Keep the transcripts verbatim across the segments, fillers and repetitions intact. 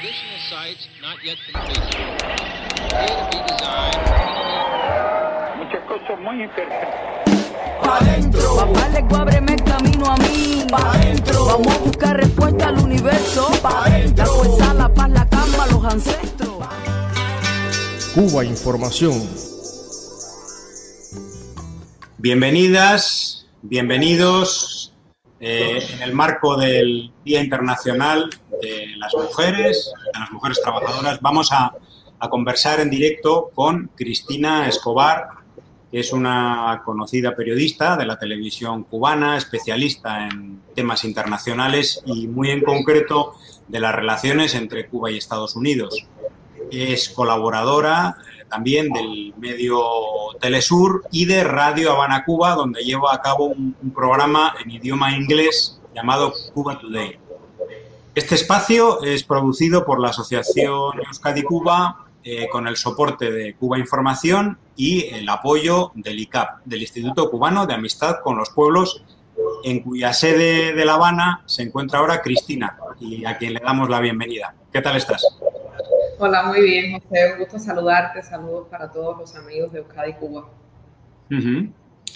additional sites not yet completed. Here to be designed. Muchas cosas muy interesantes. Pa' dentro, papá le ábreme el camino a mí. Pa' dentro, vamos a buscar respuesta al universo. Pa' dentro, la fuerza, la paz, la calma, los ancestros. Cuba Información. Bienvenidas, bienvenidos eh, en el marco del Día Internacional de las Mujeres, de las Mujeres Trabajadoras. Vamos a, a conversar en directo con Cristina Escobar, que es una conocida periodista de la televisión cubana, especialista en temas internacionales y muy en concreto de las relaciones entre Cuba y Estados Unidos. Es colaboradora también del medio Telesur y de Radio Habana Cuba, donde lleva a cabo un, un programa en idioma inglés llamado Cuba Today. Este espacio es producido por la Asociación Euskadi Cuba eh, con el soporte de Cuba Información y el apoyo del I C A P, del Instituto Cubano de Amistad con los Pueblos, en cuya sede de La Habana se encuentra ahora Cristina, y a quien le damos la bienvenida. ¿Qué tal estás? Hola, muy bien, José. Un gusto saludarte. Saludos para todos los amigos de Euskadi Cuba. Uh-huh.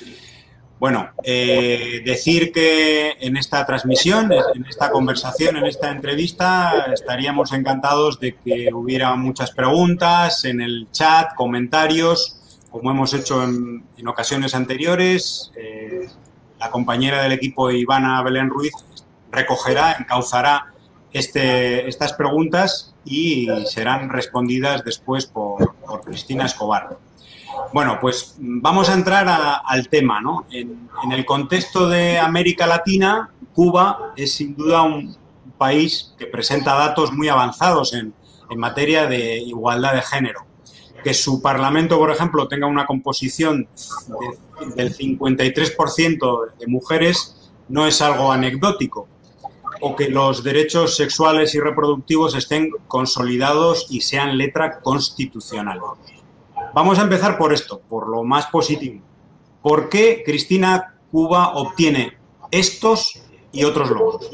Bueno, eh, decir que en esta transmisión, en esta conversación, en esta entrevista, estaríamos encantados de que hubiera muchas preguntas en el chat, comentarios, como hemos hecho en, en ocasiones anteriores. Eh, la compañera del equipo, Ivana Belén Ruiz, recogerá, encauzará este, estas preguntas y serán respondidas después por, por Cristina Escobar. Bueno, pues vamos a entrar a, al tema, ¿no? En, en el contexto de América Latina, Cuba es sin duda un país que presenta datos muy avanzados en, en materia de igualdad de género. Que su parlamento, por ejemplo, tenga una composición de, del cincuenta y tres por ciento de mujeres no es algo anecdótico. O que los derechos sexuales y reproductivos estén consolidados y sean letra constitucional. Vamos a empezar por esto, por lo más positivo. ¿Por qué, Cristina, Cuba obtiene estos y otros logros?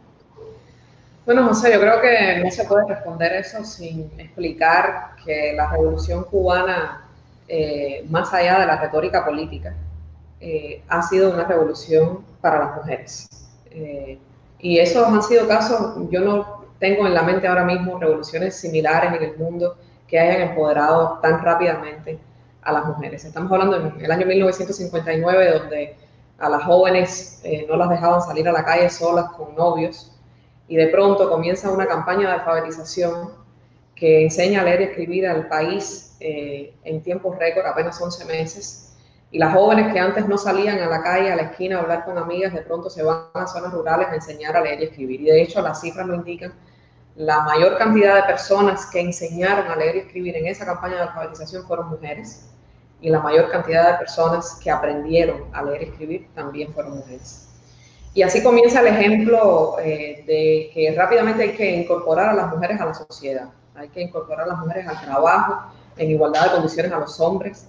Bueno, José, yo creo que no se puede responder eso sin explicar que la Revolución Cubana, eh, más allá de la retórica política, eh, ha sido una revolución para las mujeres. Eh, y esos han sido casos, yo no tengo en la mente ahora mismo revoluciones similares en el mundo que hayan empoderado tan rápidamente a las mujeres. Estamos hablando en el año mil novecientos cincuenta y nueve, donde a las jóvenes eh, no las dejaban salir a la calle solas con novios, y de pronto comienza una campaña de alfabetización que enseña a leer y escribir al país eh, en tiempos récord, apenas once meses, y las jóvenes que antes no salían a la calle, a la esquina a hablar con amigas, de pronto se van a zonas rurales a enseñar a leer y escribir. Y de hecho las cifras lo indican. La mayor cantidad de personas que enseñaron a leer y escribir en esa campaña de alfabetización fueron mujeres, y la mayor cantidad de personas que aprendieron a leer y escribir también fueron mujeres. Y así comienza el ejemplo eh, de que rápidamente hay que incorporar a las mujeres a la sociedad, hay que incorporar a las mujeres al trabajo en igualdad de condiciones a los hombres,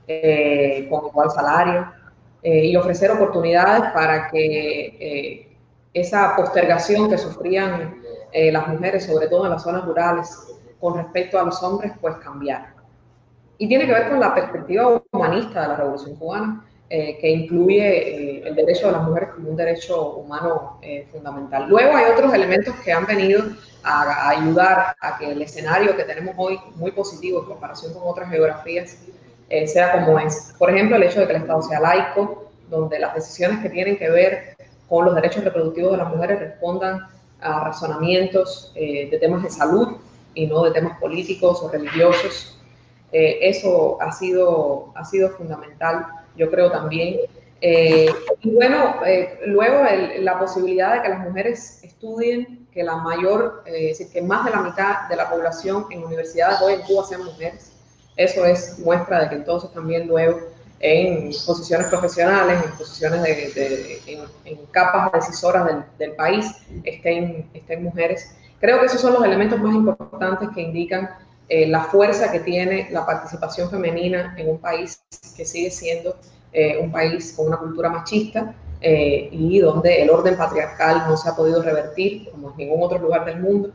eh, con igual salario, eh, y ofrecer oportunidades para que eh, esa postergación que sufrían Eh, las mujeres, sobre todo en las zonas rurales, con respecto a los hombres, pues cambiar. Y tiene que ver con la perspectiva humanista de la Revolución Cubana, eh, que incluye eh, el derecho de las mujeres como un derecho humano eh, fundamental. Luego hay otros elementos que han venido a, a ayudar a que el escenario que tenemos hoy, muy positivo en comparación con otras geografías, eh, sea como es. Por ejemplo, el hecho de que el Estado sea laico, donde las decisiones que tienen que ver con los derechos reproductivos de las mujeres respondan a razonamientos eh, de temas de salud y no de temas políticos o religiosos. Eh, eso ha sido, ha sido fundamental, yo creo también. Eh, y bueno, eh, luego el, la posibilidad de que las mujeres estudien, que la mayor, eh, es decir, que más de la mitad de la población en universidades hoy en Cuba sean mujeres. Eso es muestra de que entonces también luego en posiciones profesionales, en posiciones de, de en, en capas decisoras del, del país, estén, estén mujeres. Creo que esos son los elementos más importantes que indican eh, la fuerza que tiene la participación femenina en un país que sigue siendo eh, un país con una cultura machista eh, y donde el orden patriarcal no se ha podido revertir, como en ningún otro lugar del mundo,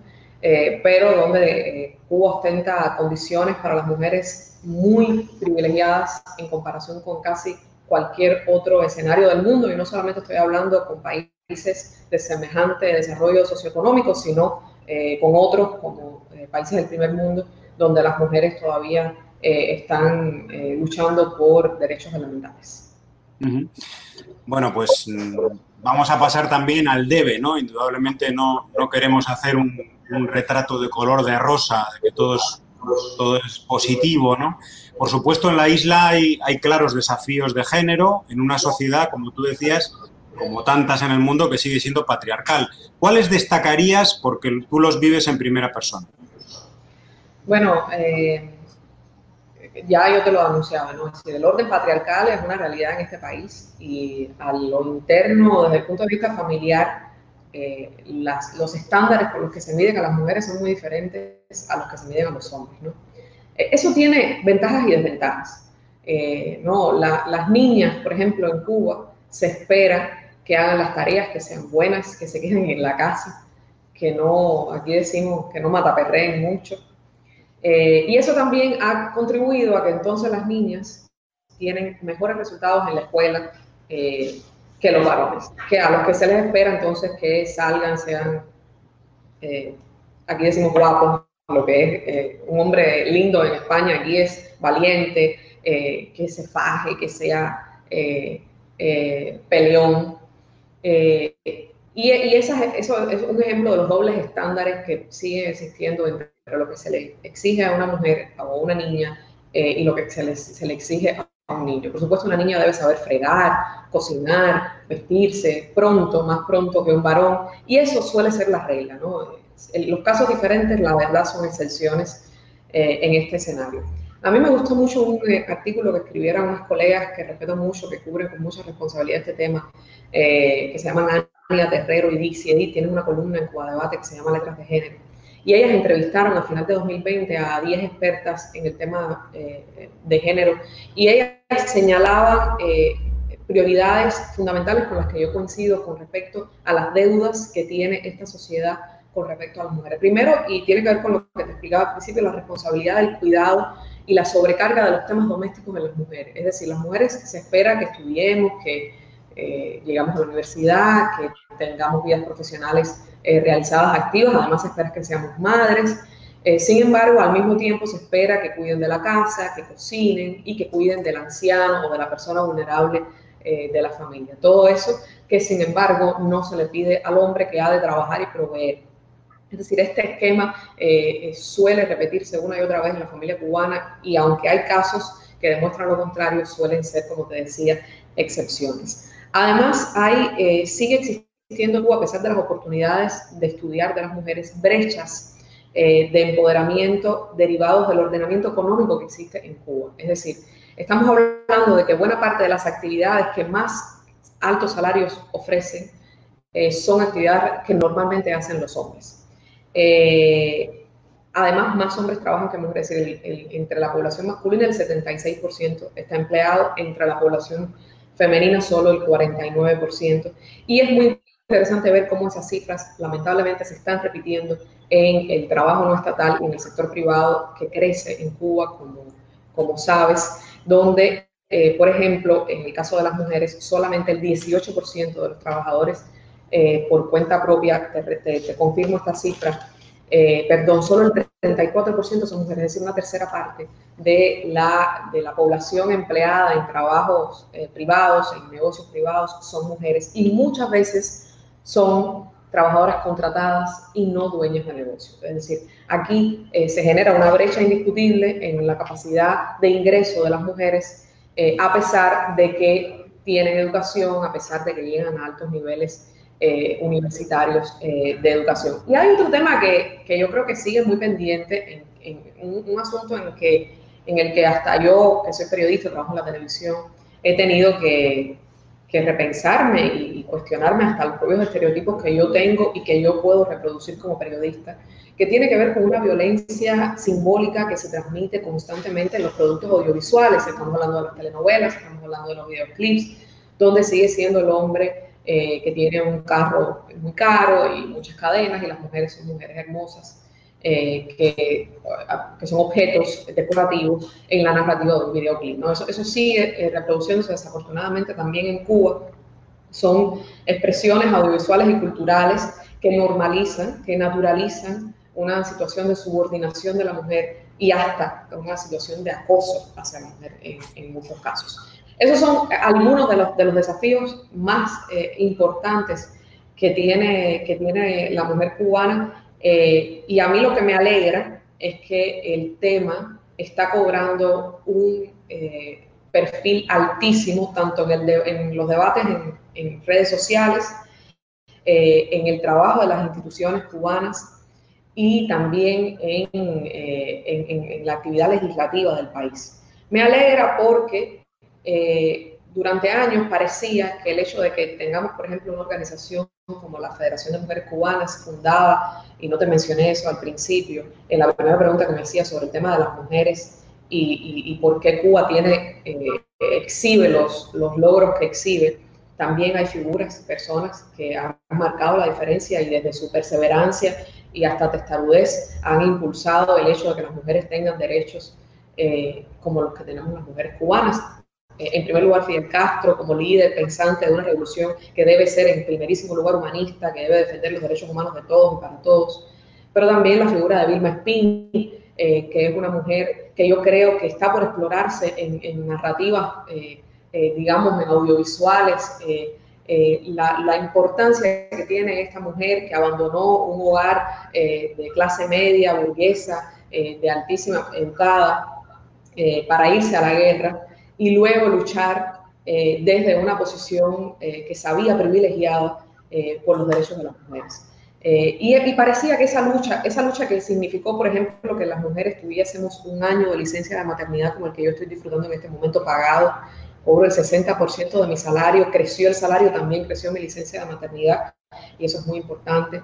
eh, pero donde eh, Cuba ostenta condiciones para las mujeres muy privilegiadas en comparación con casi cualquier otro escenario del mundo, y no solamente estoy hablando con países de semejante desarrollo socioeconómico, sino eh, con otros como eh, países del primer mundo, donde las mujeres todavía eh, están eh, luchando por derechos elementales. Uh-huh. Bueno, pues vamos a pasar también al debe, ¿no? Indudablemente no, no queremos hacer un, un retrato de color de rosa, de que todo es, todo es positivo, ¿no? Por supuesto, en la isla hay, hay claros desafíos de género en una sociedad, como tú decías, como tantas en el mundo, que sigue siendo patriarcal. ¿Cuáles destacarías porque tú los vives en primera persona? Bueno, eh, ya yo te lo anunciaba, ¿no? Es decir, el orden patriarcal es una realidad en este país y a lo interno, desde el punto de vista familiar, eh, las, los estándares por los que se miden a las mujeres son muy diferentes a los que se miden a los hombres, ¿no? Eso tiene ventajas y desventajas. Eh, no, la, las niñas, por ejemplo, en Cuba, se espera que hagan las tareas, que sean buenas, que se queden en la casa, que no, aquí decimos que no mataperreen mucho. Eh, y eso también ha contribuido a que entonces las niñas tienen mejores resultados en la escuela eh, que los varones, que a los que se les espera entonces que salgan, sean, eh, aquí decimos guapos, lo que es eh, un hombre lindo en España, aquí es valiente, eh, que se faje, que sea eh, eh, peleón. Eh, y y esa, eso es un ejemplo de los dobles estándares que siguen existiendo entre lo que se le exige a una mujer o a una niña eh, y lo que se le, se le exige a un niño. Por supuesto, una niña debe saber fregar, cocinar, vestirse pronto, más pronto que un varón, y eso suele ser la regla, ¿no? En los casos diferentes, la verdad, son excepciones eh, en este escenario. A mí me gustó mucho un eh, artículo que escribieron unas colegas que respeto mucho, que cubren con mucha responsabilidad este tema, eh, que se llaman Ania Terrero y Dixie Edith. Tienen una columna en Cuba Debate que se llama Letras de Género. Y ellas entrevistaron a final de dos mil veinte a diez expertas en el tema eh, de género, y ellas señalaban eh, prioridades fundamentales con las que yo coincido con respecto a las deudas que tiene esta sociedad con respecto a las mujeres. Primero, y tiene que ver con lo que te explicaba al principio, la responsabilidad del cuidado y la sobrecarga de los temas domésticos en las mujeres. Es decir, las mujeres se espera que estudiemos, que eh, llegamos a la universidad, que tengamos vidas profesionales eh, realizadas, activas, además se espera que seamos madres. Eh, sin embargo, al mismo tiempo se espera que cuiden de la casa, que cocinen y que cuiden del anciano o de la persona vulnerable eh, de la familia. Todo eso que, sin embargo, no se le pide al hombre, que ha de trabajar y proveer. Es decir, este esquema eh, suele repetirse una y otra vez en la familia cubana, y aunque hay casos que demuestran lo contrario, suelen ser, como te decía, excepciones. Además, hay, eh, sigue existiendo en Cuba, a pesar de las oportunidades de estudiar de las mujeres, brechas eh, de empoderamiento derivados del ordenamiento económico que existe en Cuba. Es decir, estamos hablando de que buena parte de las actividades que más altos salarios ofrecen eh, son actividades que normalmente hacen los hombres. Eh, además, más hombres trabajan que mujeres. Es decir, el, el, entre la población masculina el setenta y seis por ciento está empleado, entre la población femenina solo el cuarenta y nueve por ciento. Y es muy interesante ver cómo esas cifras lamentablemente se están repitiendo en el trabajo no estatal y en el sector privado, que crece en Cuba, como, como sabes, donde, eh, por ejemplo, en el caso de las mujeres, solamente el dieciocho por ciento de los trabajadores Eh, por cuenta propia, te, te, te confirmo esta cifra, eh, perdón, solo el treinta y cuatro por ciento son mujeres, es decir, una tercera parte de la, de la población empleada en trabajos eh, privados, en negocios privados, son mujeres, y muchas veces son trabajadoras contratadas y no dueñas de negocios. Es decir, aquí eh, se genera una brecha indiscutible en la capacidad de ingreso de las mujeres, eh, a pesar de que tienen educación, a pesar de que llegan a altos niveles Eh, universitarios eh, de educación. Y hay otro tema que, que yo creo que sigue muy pendiente, en, en, en un, un asunto en el, que, en el que hasta yo, que soy periodista, trabajo en la televisión, he tenido que, que repensarme y, y cuestionarme hasta los propios estereotipos que yo tengo y que yo puedo reproducir como periodista, que tiene que ver con una violencia simbólica que se transmite constantemente en los productos audiovisuales. Estamos hablando de las telenovelas, estamos hablando de los videoclips, donde sigue siendo el hombre Eh, que tiene un carro muy caro y muchas cadenas, y las mujeres son mujeres hermosas eh, que, que son objetos decorativos en la narrativa de un videoclip, ¿no? Eso, eso sigue eh, reproduciéndose desafortunadamente también en Cuba. Son expresiones audiovisuales y culturales que normalizan, que naturalizan una situación de subordinación de la mujer y hasta una situación de acoso hacia la mujer en, en muchos casos. Esos son algunos de los, de los desafíos más eh, importantes que tiene, que tiene la mujer cubana, eh, y a mí lo que me alegra es que el tema está cobrando un eh, perfil altísimo, tanto en, el de, en los debates en, en redes sociales, eh, en el trabajo de las instituciones cubanas y también en, eh, en, en, en la actividad legislativa del país. Me alegra porque eh, durante años parecía que el hecho de que tengamos, por ejemplo, una organización como la Federación de Mujeres Cubanas fundada, y no te mencioné eso al principio, en la primera pregunta que me hacía sobre el tema de las mujeres y, y, y por qué Cuba tiene, eh, exhibe los, los logros que exhibe, también hay figuras, personas que han marcado la diferencia y desde su perseverancia y hasta testarudez han impulsado el hecho de que las mujeres tengan derechos eh, como los que tenemos las mujeres cubanas. Eh, en primer lugar, Fidel Castro, como líder pensante de una revolución que debe ser en primerísimo lugar humanista, que debe defender los derechos humanos de todos y para todos. Pero también la figura de Vilma Espín, eh, que es una mujer que yo creo que está por explorarse en, en narrativas, eh, eh, digamos, en audiovisuales, eh, Eh, la, la importancia que tiene esta mujer que abandonó un hogar eh, de clase media, burguesa, eh, de altísima educada, eh, para irse a la guerra y luego luchar eh, desde una posición eh, que sabía privilegiada eh, por los derechos de las mujeres. Eh, y, y parecía que esa lucha, esa lucha que significó, por ejemplo, que las mujeres tuviésemos un año de licencia de maternidad como el que yo estoy disfrutando en este momento pagado, cobro el sesenta por ciento de mi salario, creció el salario, también creció mi licencia de maternidad, y eso es muy importante.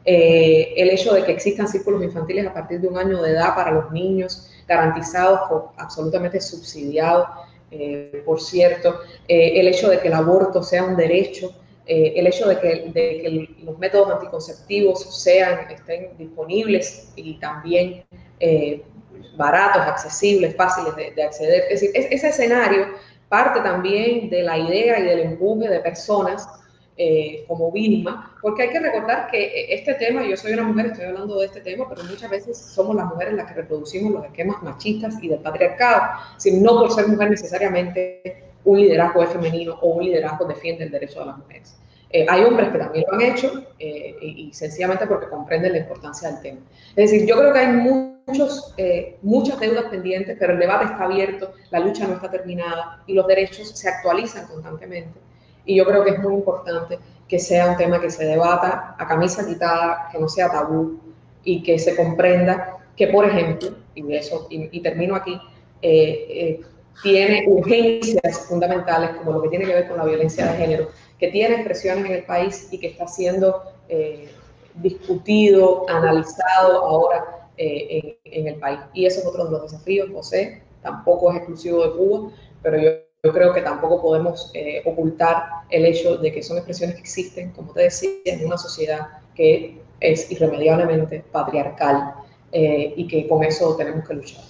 Eh, el hecho de que existan círculos infantiles a partir de un año de edad para los niños, garantizados, absolutamente subsidiados, eh, por cierto. Eh, el hecho de que el aborto sea un derecho, eh, el hecho de que, de que los métodos anticonceptivos sean, estén disponibles y también eh, baratos, accesibles, fáciles de, de acceder. Es decir, es, ese escenario parte también de la idea y del empuje de personas eh, como Vilma, porque hay que recordar que este tema, yo soy una mujer, estoy hablando de este tema, pero muchas veces somos las mujeres las que reproducimos los esquemas machistas y del patriarcado, sin no por ser mujer necesariamente un liderazgo es femenino o un liderazgo defiende el derecho de las mujeres. Eh, hay hombres que también lo han hecho eh, y, y sencillamente porque comprenden la importancia del tema. Es decir, yo creo que hay muchos, eh, muchas deudas pendientes, pero el debate está abierto, la lucha no está terminada y los derechos se actualizan constantemente. Y yo creo que es muy importante que sea un tema que se debata a camisa quitada, que no sea tabú y que se comprenda que, por ejemplo, y, de eso, y, y termino aquí, eh, eh, tiene urgencias fundamentales como lo que tiene que ver con la violencia de género, que tiene expresiones en el país y que está siendo eh, discutido, analizado ahora eh, en, en el país. Y eso es otro de los desafíos, José, tampoco es exclusivo de Cuba, pero yo, yo creo que tampoco podemos eh, ocultar el hecho de que son expresiones que existen, como te decía, en una sociedad que es irremediablemente patriarcal eh, y que con eso tenemos que luchar.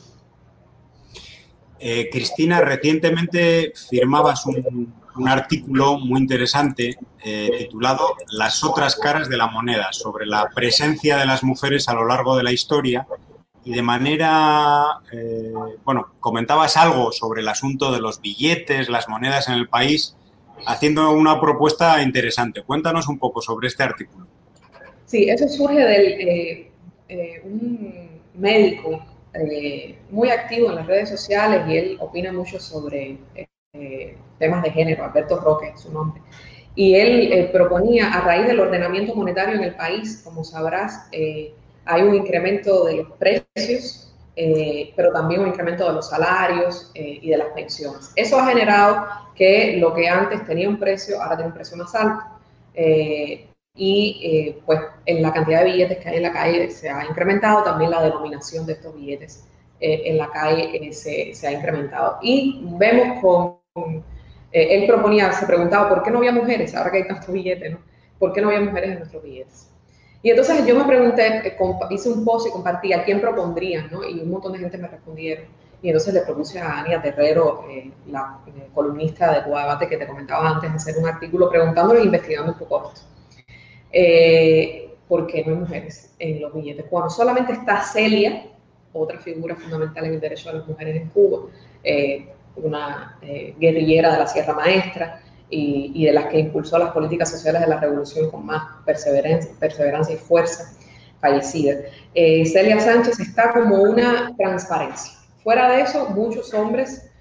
Eh, Cristina, recientemente firmabas un, un artículo muy interesante eh, titulado Las otras caras de la moneda, sobre la presencia de las mujeres a lo largo de la historia y de manera, eh, bueno, comentabas algo sobre el asunto de los billetes, las monedas en el país, haciendo una propuesta interesante. Cuéntanos un poco sobre este artículo. Sí, eso surge del eh, eh, un médico Eh, muy activo en las redes sociales y él opina mucho sobre eh, temas de género, Alberto Roque es su nombre. Y él eh, proponía, a raíz del ordenamiento monetario en el país, como sabrás, eh, hay un incremento de los precios, eh, pero también un incremento de los salarios eh, y de las pensiones. Eso ha generado que lo que antes tenía un precio, ahora tiene un precio más alto. Eh, y eh, pues en la cantidad de billetes que hay en la calle se ha incrementado, también la denominación de estos billetes eh, en la calle eh, se, se ha incrementado. Y vemos con, eh, él proponía, se preguntaba por qué no había mujeres, ahora que hay tantos billetes, ¿no? ¿Por qué no había mujeres en nuestros billetes? Y entonces yo me pregunté, hice un post y compartí a quién propondrían, ¿no? Y un montón de gente me respondieron. Y entonces le propuse a Ania Terrero, eh, la eh, columnista de Cuba Debate que te comentaba antes, hacer un artículo preguntándole e investigando un poco esto. Eh, ¿Por qué no hay mujeres en los billetes cubanos? Solamente está Celia, otra figura fundamental en el derecho de las mujeres en Cuba, eh, una eh, guerrillera de la Sierra Maestra y, y de las que impulsó las políticas sociales de la revolución con más perseverancia, perseverancia y fuerza, fallecida. Eh, Celia Sánchez está como una transparencia. Fuera de eso, muchos hombres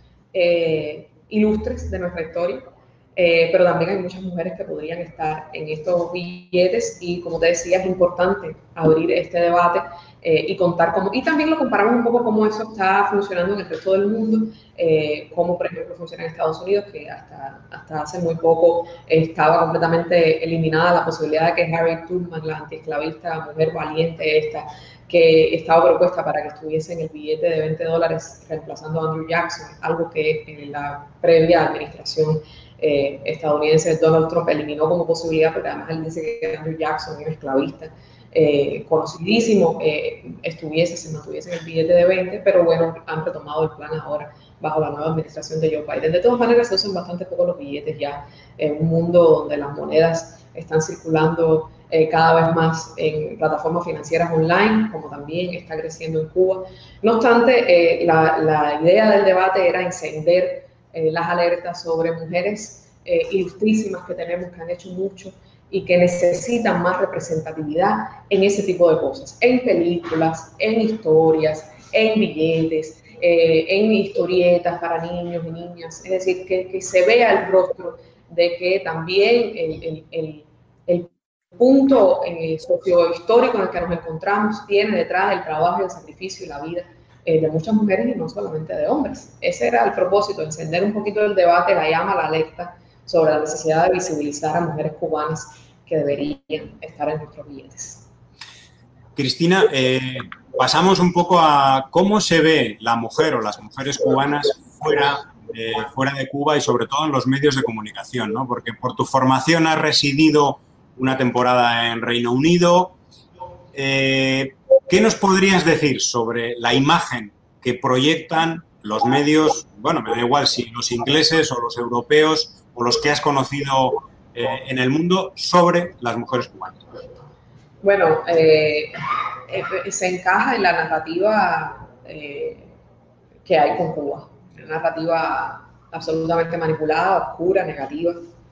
eh, ilustres de nuestra historia, eh, pero también hay muchas mujeres que podrían estar en estos billetes y, como te decía, es importante abrir este debate eh, y contar cómo, y también lo comparamos un poco cómo eso está funcionando en el resto del mundo, eh, cómo, por ejemplo, funciona en Estados Unidos, que hasta, hasta hace muy poco estaba completamente eliminada la posibilidad de que Harriet Tubman, la antiesclavista, mujer valiente esta, que estaba propuesta para que estuviese en el billete de veinte dólares reemplazando a Andrew Jackson, algo que en la previa administración eh, estadounidense de Donald Trump eliminó como posibilidad, porque además él dice que Andrew Jackson era esclavista, eh, conocidísimo, eh, estuviese, se mantuviese en el billete de veinte, pero bueno, han retomado el plan ahora bajo la nueva administración de Joe Biden. De todas maneras, se usan bastante poco los billetes ya en un mundo donde las monedas están circulando Eh, cada vez más en plataformas financieras online, como también está creciendo en Cuba. No obstante, eh, la, la idea del debate era encender eh, las alertas sobre mujeres eh, ilustrísimas que tenemos, que han hecho mucho y que necesitan más representatividad en ese tipo de cosas, en películas, en historias, en billetes, eh, en historietas para niños y niñas. Es decir, que, que se vea el rostro de que también el, el, el, el punto eh, sociohistórico en el que nos encontramos tiene detrás el trabajo, el sacrificio y la vida eh, de muchas mujeres y no solamente de hombres. Ese era el propósito, encender un poquito el debate, la llama, la alerta sobre la necesidad de visibilizar a mujeres cubanas que deberían estar en nuestros billetes. Cristina, eh, pasamos un poco a cómo se ve la mujer o las mujeres cubanas fuera, eh, fuera de Cuba y sobre todo en los medios de comunicación, ¿no? Porque por tu formación has residido una temporada en Reino Unido. Eh, ¿Qué nos podrías decir sobre la imagen que proyectan los medios, bueno, me da igual si los ingleses o los europeos o los que has conocido eh, en el mundo sobre las mujeres cubanas? Bueno, eh, eh, se encaja en la narrativa eh, que hay con Cuba, una narrativa absolutamente manipulada, oscura, negativa,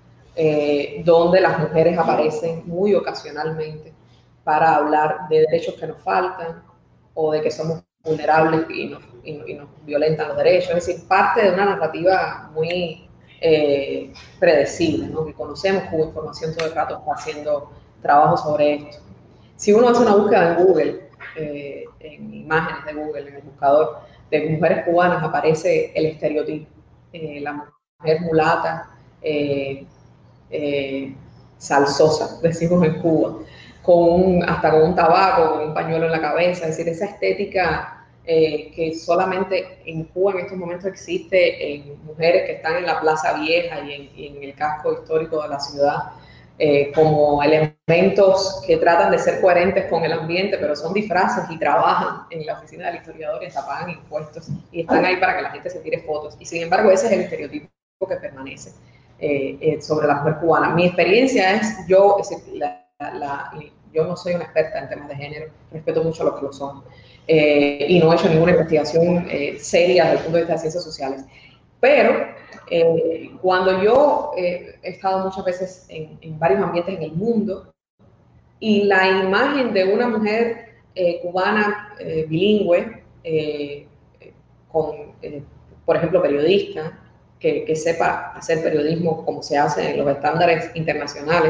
Eh, donde las mujeres aparecen muy ocasionalmente para hablar de derechos que nos faltan o de que somos vulnerables y nos, y, y nos violentan los derechos. Es decir, parte de una narrativa muy eh, predecible, ¿no? Que conocemos cuya información todo el rato está haciendo trabajo sobre esto. Si uno hace una búsqueda en Google, eh, en imágenes de Google, en el buscador de mujeres cubanas, aparece el estereotipo. Eh, la mujer mulata, eh, Eh, salsosa, decimos en Cuba, con un, hasta con un tabaco, con un pañuelo en la cabeza, es decir, esa estética eh, que solamente en Cuba en estos momentos existe en mujeres que están en la Plaza Vieja y en, y en el casco histórico de la ciudad, eh, como elementos que tratan de ser coherentes con el ambiente, pero son disfraces y trabajan en la oficina del historiador y hasta pagan impuestos y están ahí para que la gente se tire fotos. Y sin embargo, ese es el estereotipo que permanece Eh, eh, sobre la mujer cubana. Mi experiencia es, yo, es decir, la, la, yo no soy una experta en temas de género, respeto mucho a los que lo son, eh, y no he hecho ninguna investigación eh, seria desde el punto de vista de ciencias sociales, pero eh, cuando yo eh, he estado muchas veces en, en varios ambientes en el mundo, y la imagen de una mujer eh, cubana eh, bilingüe, eh, con, eh, por ejemplo, periodista, Que, que sepa hacer periodismo como se hace en los estándares internacionales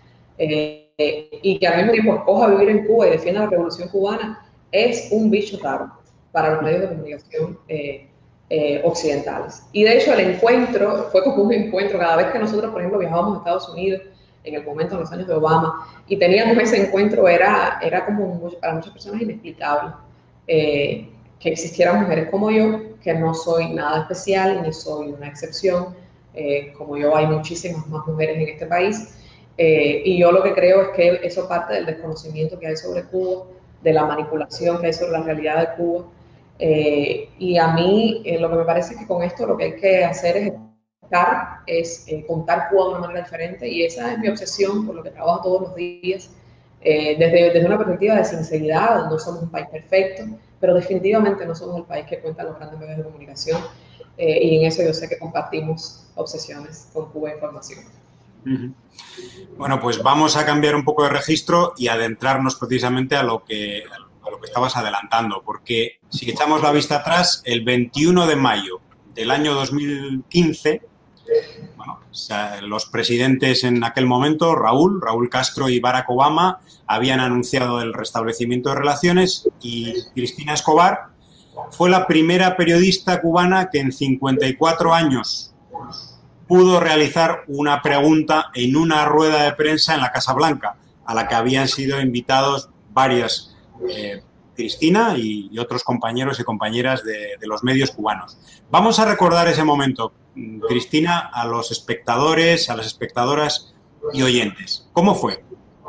eh, y que al mismo tiempo escoja vivir en Cuba y defienda la revolución cubana, es un bicho raro para los medios de comunicación eh, eh, occidentales. Y de hecho el encuentro fue como un encuentro cada vez que nosotros, por ejemplo, viajábamos a Estados Unidos en el momento de los años de Obama y teníamos ese encuentro, era, era como para muchas personas inexplicable eh, que existieran mujeres como yo, que no soy nada especial ni soy una excepción, eh, como yo hay muchísimas más mujeres en este país, Eh, y yo lo que creo es que eso parte del desconocimiento que hay sobre Cuba, de la manipulación que hay sobre la realidad de Cuba. Eh, y a mí eh, lo que me parece es que con esto lo que hay que hacer es, estar, es eh, contar Cuba de una manera diferente, y esa es mi obsesión, por lo que trabajo todos los días, eh, desde, desde una perspectiva de sinceridad. No somos un país perfecto, pero definitivamente no somos el país que cuenta los grandes medios de comunicación, eh, y en eso yo sé que compartimos obsesiones con Cuba Información. Uh-huh. Bueno, pues vamos a cambiar un poco de registro y adentrarnos precisamente a lo que, a lo que estabas adelantando, porque si echamos la vista atrás, el veintiuno de mayo del año dos mil quince, bueno, o sea, los presidentes en aquel momento, Raúl, Raúl Castro y Barack Obama, habían anunciado el restablecimiento de relaciones, y Cristina Escobar fue la primera periodista cubana que en cincuenta y cuatro años pudo realizar una pregunta en una rueda de prensa en la Casa Blanca, a la que habían sido invitados varias, eh, Cristina y, y otros compañeros y compañeras de, de los medios cubanos. Vamos a recordar ese momento, Cristina, a los espectadores, a las espectadoras y oyentes. ¿Cómo fue?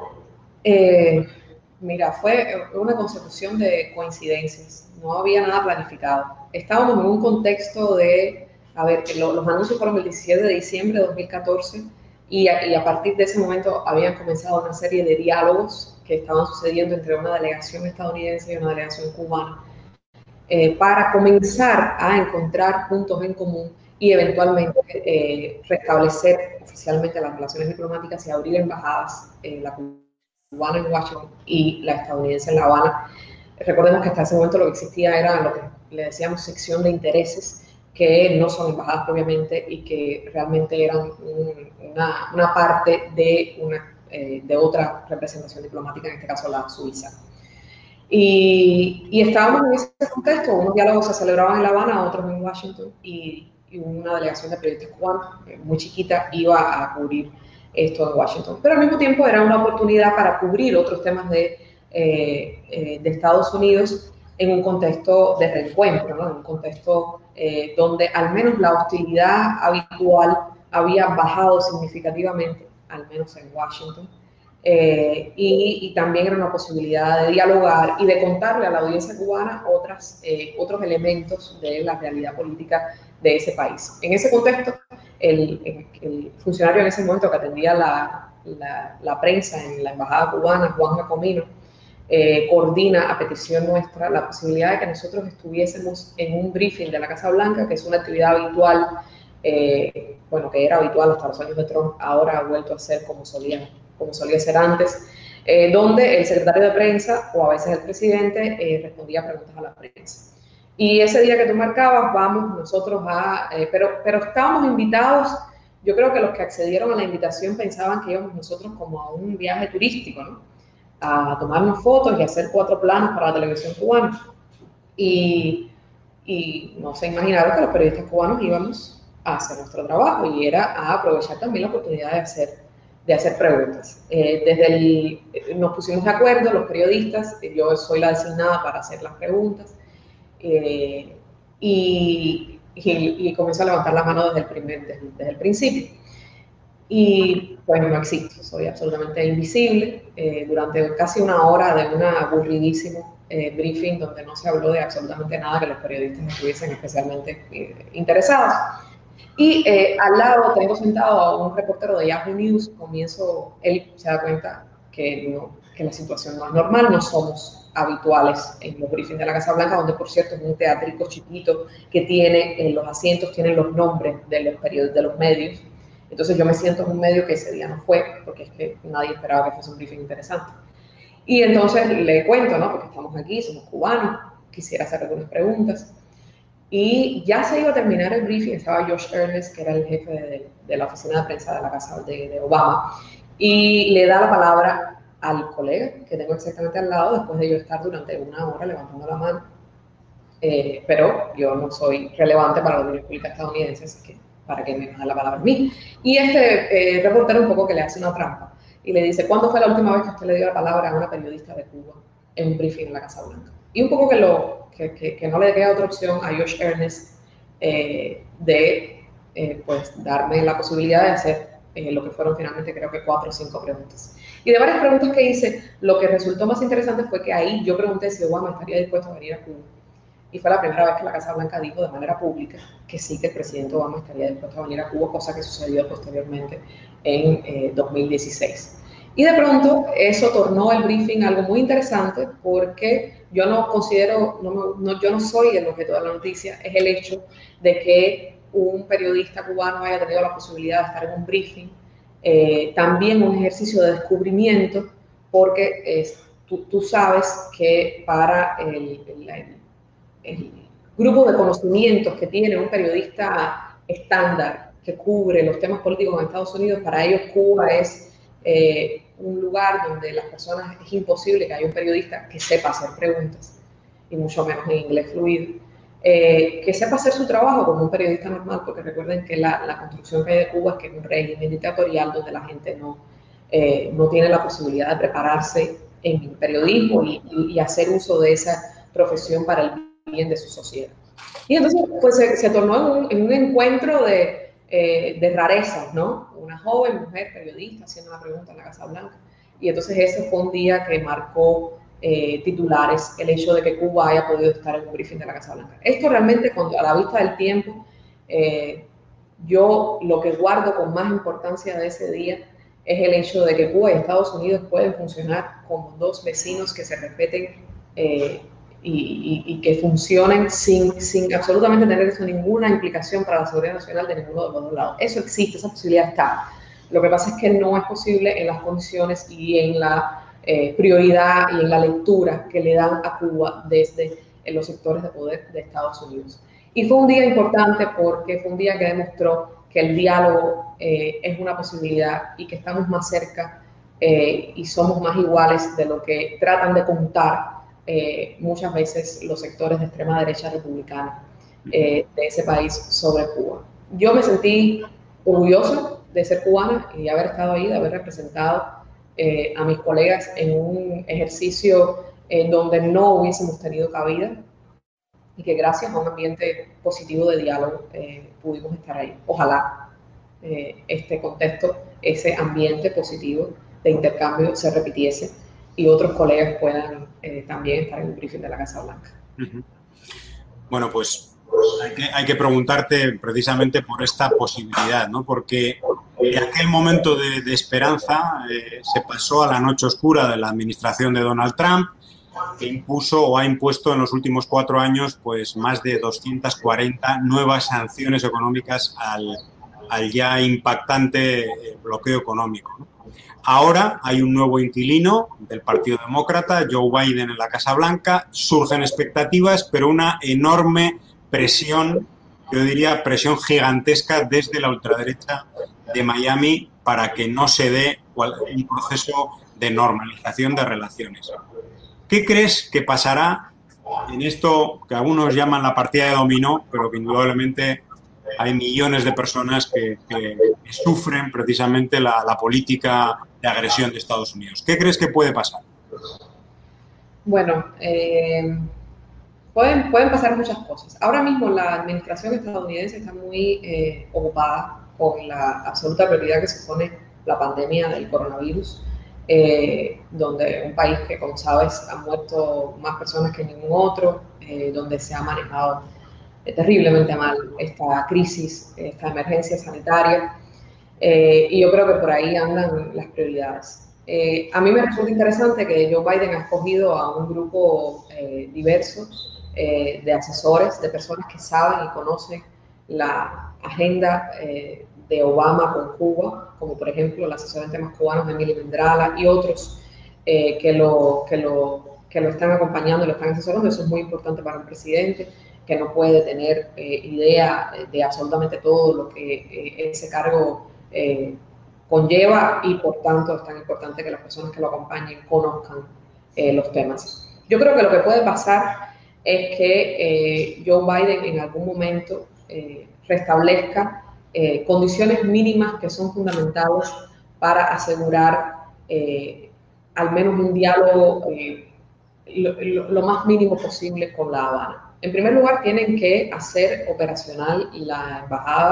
Eh, mira, fue una consecución de coincidencias. No había nada planificado. Estábamos en un contexto de... A ver, lo, los anuncios fueron el diecisiete de diciembre de dos mil catorce, y a, y a partir de ese momento habían comenzado una serie de diálogos que estaban sucediendo entre una delegación estadounidense y una delegación cubana, eh, para comenzar a encontrar puntos en común y eventualmente eh, restablecer oficialmente las relaciones diplomáticas y abrir embajadas, eh, la cubana en Washington y la estadounidense en La Habana. Recordemos que hasta ese momento lo que existía era lo que le decíamos sección de intereses, que no son embajadas propiamente y que realmente eran un, una, una parte de, una, eh, de otra representación diplomática, en este caso la Suiza. Y, y estábamos en ese contexto. Unos diálogos se celebraban en La Habana, otros en Washington, y, y una delegación de periodistas cubanos, eh, muy chiquita, iba a cubrir esto en Washington. Pero al mismo tiempo era una oportunidad para cubrir otros temas de, eh, eh, de Estados Unidos en un contexto de reencuentro, ¿no? En un contexto eh, donde al menos la hostilidad habitual había bajado significativamente, al menos en Washington, eh, y, y también era una posibilidad de dialogar y de contarle a la audiencia cubana otras, eh, otros elementos de la realidad política de ese país. En ese contexto, el, el funcionario en ese momento que atendía la, la, la prensa en la embajada cubana, Juan Jacomino, Eh, coordina a petición nuestra la posibilidad de que nosotros estuviésemos en un briefing de la Casa Blanca, que es una actividad habitual, eh, bueno, que era habitual hasta los años de Trump, ahora ha vuelto a ser como solía, como solía ser antes, eh, donde el secretario de prensa o a veces el presidente eh, respondía preguntas a la prensa. Y ese día que tú marcabas, vamos nosotros a... Eh, pero, pero estábamos invitados. Yo creo que los que accedieron a la invitación pensaban que íbamos nosotros como a un viaje turístico, ¿no? A tomarnos fotos y hacer cuatro planos para la televisión cubana. Y, y no se imaginaron que los periodistas cubanos íbamos a hacer nuestro trabajo, y era a aprovechar también la oportunidad de hacer, de hacer preguntas. Eh, desde el, nos pusimos de acuerdo los periodistas, yo soy la designada para hacer las preguntas, eh, y, y, y comenzó a levantar la mano desde el, primer, desde, desde el principio. Y pues no existo, soy absolutamente invisible. Eh, durante casi una hora de un aburridísimo eh, briefing donde no se habló de absolutamente nada que los periodistas estuviesen especialmente eh, interesados. Y eh, al lado tengo sentado a un reportero de Yahoo News. Comienzo, él se da cuenta que, no, que la situación no es normal, no somos habituales en los briefings de la Casa Blanca, donde por cierto es un teatrico chiquito que tiene, en los asientos tienen los nombres de los, period de los medios. Entonces yo me siento en un medio que ese día no fue, porque es que nadie esperaba que fuese un briefing interesante. Y entonces le cuento, ¿no? Porque estamos aquí, somos cubanos, quisiera hacer algunas preguntas. Y ya se iba a terminar el briefing, estaba Josh Earnest, que era el jefe de, de la oficina de prensa de la casa de, de Obama, y le da la palabra al colega que tengo exactamente al lado, después de yo estar durante una hora levantando la mano. Eh, pero yo no soy relevante para la opinión pública estadounidense, así que para que me da la palabra a mí. Y este eh, reportero un poco que le hace una trampa y le dice: ¿cuándo fue la última vez que usted le dio la palabra a una periodista de Cuba en un briefing en la Casa Blanca? Y un poco que, lo, que, que, que no le queda otra opción a Josh Earnest eh, de eh, pues, darme la posibilidad de hacer eh, lo que fueron finalmente creo que cuatro o cinco preguntas. Y de varias preguntas que hice, lo que resultó más interesante fue que ahí yo pregunté si Obama estaría dispuesto a venir a Cuba. Y fue la primera vez que la Casa Blanca dijo de manera pública que sí, que el presidente Obama estaría dispuesto a venir a Cuba, cosa que sucedió posteriormente en eh, dos mil dieciséis. Y de pronto eso tornó el briefing algo muy interesante, porque yo no considero, no, no, yo no soy el objeto de la noticia, es el hecho de que un periodista cubano haya tenido la posibilidad de estar en un briefing, eh, también un ejercicio de descubrimiento, porque eh, tú, tú sabes que para el, el, el grupo de conocimientos que tiene un periodista estándar que cubre los temas políticos en Estados Unidos, para ellos Cuba es eh, un lugar donde las personas, es imposible que haya un periodista que sepa hacer preguntas, y mucho menos en inglés fluido, eh, que sepa hacer su trabajo como un periodista normal, porque recuerden que la, la construcción que hay de Cuba es que es un régimen dictatorial donde la gente no, eh, no tiene la posibilidad de prepararse en el periodismo y, y, y hacer uso de esa profesión para el bien de su sociedad. Y entonces pues se, se tornó en un, en un encuentro de, eh, de rarezas, ¿no? Una joven mujer periodista haciendo una pregunta en la Casa Blanca. Y entonces ese fue un día que marcó eh, titulares, el hecho de que Cuba haya podido estar en un briefing de la Casa Blanca. Esto realmente, cuando, a la vista del tiempo, eh, yo lo que guardo con más importancia de ese día es el hecho de que Cuba y Estados Unidos pueden funcionar como dos vecinos que se respeten eh, Y, y, y que funcionen sin, sin absolutamente tener eso ninguna implicación para la seguridad nacional de ninguno de los dos lados. Eso existe, esa posibilidad está. Lo que pasa es que no es posible en las condiciones y en la eh, prioridad y en la lectura que le dan a Cuba desde eh, los sectores de poder de Estados Unidos. Y fue un día importante porque fue un día que demostró que el diálogo eh, es una posibilidad y que estamos más cerca eh, y somos más iguales de lo que tratan de contar Eh, muchas veces los sectores de extrema derecha republicana eh, de ese país sobre Cuba. Yo me sentí orgullosa de ser cubana y de haber estado ahí, de haber representado eh, a mis colegas en un ejercicio en donde no hubiésemos tenido cabida y que gracias a un ambiente positivo de diálogo eh, pudimos estar ahí. Ojalá eh, este contexto, ese ambiente positivo de intercambio se repitiese y otros colegas puedan eh, también estar en el briefing de la Casa Blanca. Uh-huh. Bueno, pues hay que, hay que preguntarte precisamente por esta posibilidad, ¿no? Porque de aquel momento de, de esperanza eh, se pasó a la noche oscura de la administración de Donald Trump, que impuso o ha impuesto en los últimos cuatro años pues más de doscientas cuarenta nuevas sanciones económicas al, al ya impactante bloqueo económico, ¿no? Ahora hay un nuevo inquilino del Partido Demócrata, Joe Biden, en la Casa Blanca. Surgen expectativas, pero una enorme presión, yo diría presión gigantesca desde la ultraderecha de Miami para que no se dé un proceso de normalización de relaciones. ¿Qué crees que pasará en esto que algunos llaman la partida de dominó, pero que indudablemente hay millones de personas que, que, que sufren precisamente la, la política de agresión de Estados Unidos? ¿Qué crees que puede pasar? Bueno, eh, pueden, pueden pasar muchas cosas. Ahora mismo la administración estadounidense está muy eh, ocupada con la absoluta prioridad que supone la pandemia del coronavirus, eh, donde un país que, como sabes, han muerto más personas que ningún otro, eh, donde se ha manejado eh, terriblemente mal esta crisis, esta emergencia sanitaria. Eh, y yo creo que por ahí andan las prioridades. Eh, a mí me resulta interesante que Joe Biden ha escogido a un grupo eh, diverso eh, de asesores, de personas que saben y conocen la agenda eh, de Obama con Cuba, como por ejemplo el asesor en temas cubanos Emilio Mendrala y otros eh, que, lo, que, lo, que lo están acompañando y lo están asesorando. Eso es muy importante para un presidente que no puede tener eh, idea de absolutamente todo lo que eh, ese cargo Eh, conlleva y por tanto es tan importante que las personas que lo acompañen conozcan eh, los temas. Yo creo que lo que puede pasar es que eh, Joe Biden en algún momento eh, restablezca eh, condiciones mínimas que son fundamentales para asegurar eh, al menos un diálogo eh, lo, lo, lo más mínimo posible con La Habana. En primer lugar, tienen que hacer operacional la embajada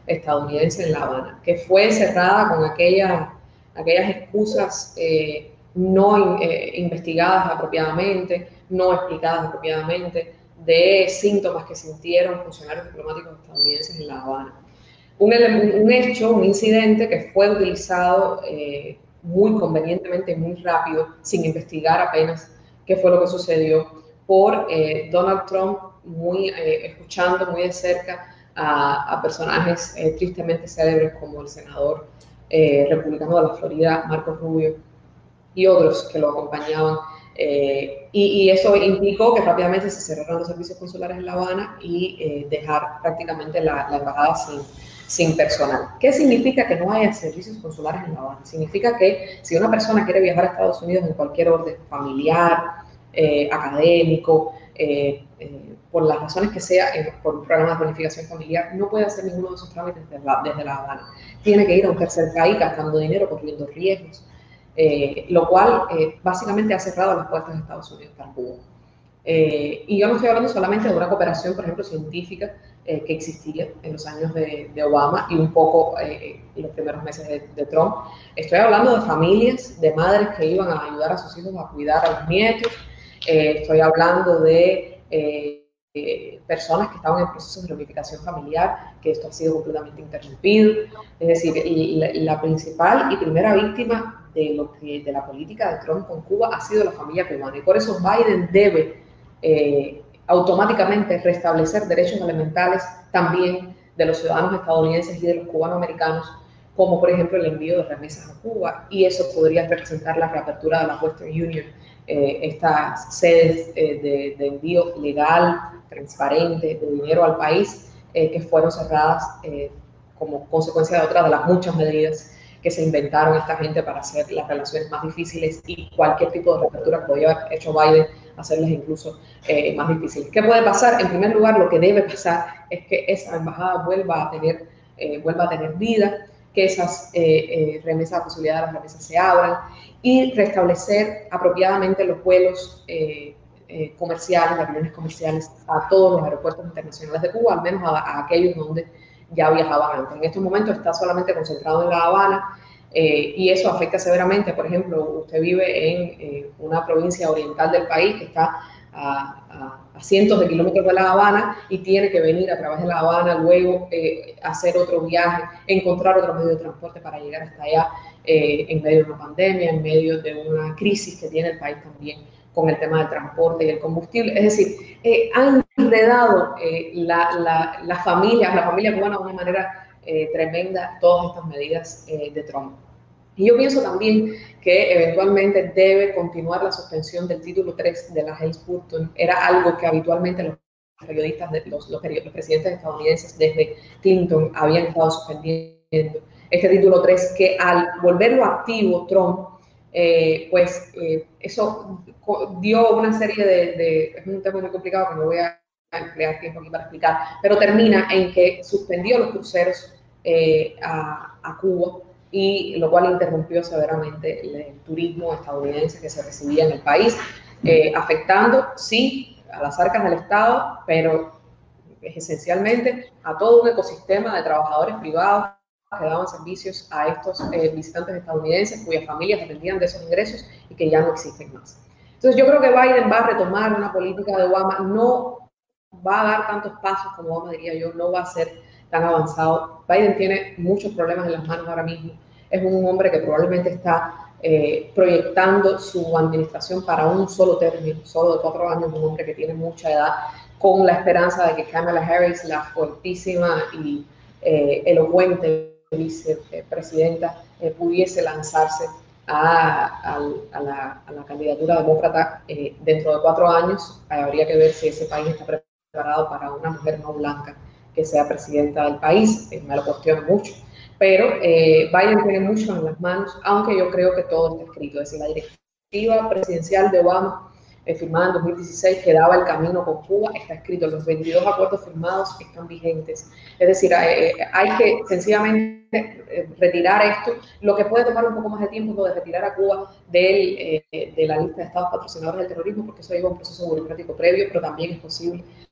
estadounidense en La Habana, que fue cerrada con aquella, aquellas excusas eh, no eh, investigadas apropiadamente, no explicadas apropiadamente, de síntomas que sintieron funcionarios diplomáticos estadounidenses en La Habana. Un, un hecho, un incidente que fue utilizado eh, muy convenientemente y muy rápido, sin investigar apenas qué fue lo que sucedió, por eh, Donald Trump, muy, eh, escuchando muy de cerca a, a personajes eh, tristemente célebres como el senador eh, republicano de la Florida, Marco Rubio, y otros que lo acompañaban. Eh, y, y eso implicó que rápidamente se cerraron los servicios consulares en La Habana y eh, dejar prácticamente la, la embajada sin, sin personal. ¿Qué significa que no haya servicios consulares en La Habana? Significa que si una persona quiere viajar a Estados Unidos en cualquier orden familiar, eh, académico, eh, eh, por las razones que sea, eh, por un programa de planificación familiar, no puede hacer ninguno de esos trámites desde la, desde La Habana. Tiene que ir a un tercer país gastando dinero, corriendo riesgos. Eh, lo cual eh, básicamente ha cerrado las puertas de Estados Unidos para Cuba. Eh, y yo no estoy hablando solamente de una cooperación, por ejemplo, científica eh, que existía en los años de, de Obama y un poco eh, en los primeros meses de, de Trump. Estoy hablando de familias, de madres que iban a ayudar a sus hijos a cuidar a los nietos. Eh, estoy hablando de eh, eh, personas que estaban en procesos de reunificación familiar, que esto ha sido completamente interrumpido. Es decir, y la, la principal y primera víctima de, lo que, de la política de Trump con Cuba ha sido la familia cubana, y por eso Biden debe eh, automáticamente restablecer derechos elementales también de los ciudadanos estadounidenses y de los cubanoamericanos, como por ejemplo el envío de remesas a Cuba, y eso podría representar la reapertura de la Western Union, eh, estas sedes eh, de, de envío legal, transparente, de dinero al país, eh, que fueron cerradas eh, como consecuencia de otras de las muchas medidas que se inventaron esta gente para hacer las relaciones más difíciles, y cualquier tipo de reapertura que podría haber hecho Biden, hacerlas incluso eh, más difíciles. ¿Qué puede pasar? En primer lugar, lo que debe pasar es que esa embajada vuelva a tener, eh, vuelva a tener vida, que esas eh, eh, remesas, la posibilidad de las remesas se abran, y restablecer apropiadamente los vuelos eh, eh, comerciales, las aviones comerciales a todos los aeropuertos internacionales de Cuba, al menos a, a aquellos donde ya viajaban antes. En estos momentos está solamente concentrado en La Habana, eh, y eso afecta severamente. Por ejemplo, usted vive en eh, una provincia oriental del país que está a, a, a cientos de kilómetros de La Habana, y tiene que venir a través de La Habana, luego eh, hacer otro viaje, encontrar otro medio de transporte para llegar hasta allá, eh, en medio de una pandemia, en medio de una crisis que tiene el país también con el tema del transporte y el combustible. Es decir, eh, han enredado eh, la, la, la familia, la familia cubana de una manera eh, tremenda todas estas medidas eh, de Trump. Y yo pienso también que eventualmente debe continuar la suspensión del título tres de la Helms-Burton. Era algo que habitualmente los periodistas, de, los, los, los presidentes estadounidenses desde Clinton habían estado suspendiendo. Este título tres, que al volverlo activo Trump, Eh, pues eh, eso dio una serie de, de, es un tema muy complicado que no voy a emplear tiempo aquí para explicar, pero termina en que suspendió los cruceros eh, a, a Cuba, y lo cual interrumpió severamente el, el turismo estadounidense que se recibía en el país, eh, afectando, sí, a las arcas del Estado, pero esencialmente a todo un ecosistema de trabajadores privados que daban servicios a estos eh, visitantes estadounidenses cuyas familias dependían de esos ingresos y que ya no existen más. Entonces yo creo que Biden va a retomar una política de Obama, no va a dar tantos pasos como Obama, diría yo, no va a ser tan avanzado. Biden tiene muchos problemas en las manos ahora mismo, es un hombre que probablemente está eh, proyectando su administración para un solo término, solo de cuatro años, un hombre que tiene mucha edad, con la esperanza de que Kamala Harris, la fuertísima y eh, elocuente vicepresidenta, eh, pudiese lanzarse a, a, a, la, a la candidatura demócrata eh, dentro de cuatro años. Habría que ver si ese país está preparado para una mujer no blanca que sea presidenta del país. Eh, me lo cuestiono mucho, pero eh, Biden tiene mucho en las manos, aunque yo creo que todo está escrito. Es decir, la directiva presidencial de Obama, eh, firmada en dos mil dieciséis, que daba el camino con Cuba, está escrito. Los veintidós acuerdos firmados están vigentes. Es decir, eh, hay que sencillamente eh, retirar esto. Lo que puede tomar un poco más de tiempo es lo de retirar a Cuba del, eh, de la lista de estados patrocinadores del terrorismo, porque eso lleva un proceso burocrático previo, pero también es posible.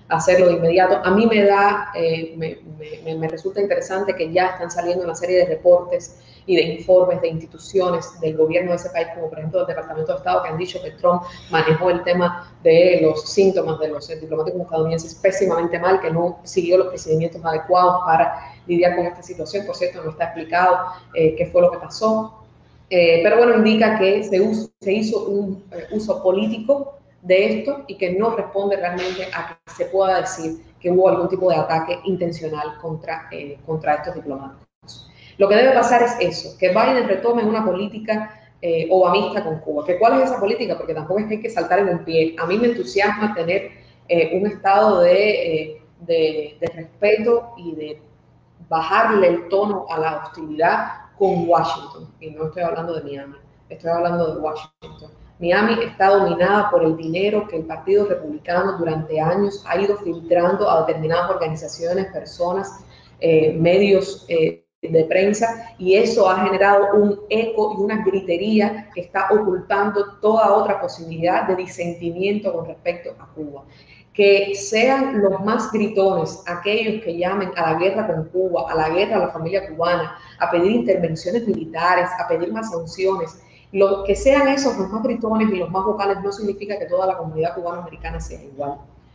hacerlo de inmediato. A mí me da, eh, me, me, me resulta interesante que ya están saliendo una serie de reportes y de informes de instituciones del gobierno de ese país, como por ejemplo el Departamento de Estado, que han dicho que Trump manejó el tema de los síntomas de los diplomáticos estadounidenses pésimamente mal, que no siguió los procedimientos adecuados para lidiar con esta situación. Por cierto, no está explicado eh, qué fue lo que pasó. Eh, pero bueno, indica que se, uso, se hizo un eh, uso político de esto y que no responde realmente a que se pueda decir que hubo algún tipo de ataque intencional contra, eh, contra estos diplomáticos. Lo que debe pasar es eso, que Biden retome una política eh, obamista con Cuba. ¿Que ¿Cuál es esa política? Porque tampoco es que hay que saltar en un pie. A mí me entusiasma tener eh, un estado de, eh, de, de respeto y de bajarle el tono a la hostilidad con Washington. Y no estoy hablando de Miami, estoy hablando de Washington. Miami está dominada por el dinero que el Partido Republicano durante años ha ido filtrando a determinadas organizaciones, personas, eh, medios eh, de prensa, y eso ha generado un eco y una gritería que está ocultando toda otra posibilidad de disentimiento con respecto a Cuba. Que sean los más gritones aquellos que llamen a la guerra con Cuba, a la guerra a la familia cubana, a pedir intervenciones militares, a pedir más sanciones. Lo, que sean esos los más gritones y los más vocales no significa que toda la comunidad cubano-americana sea igual.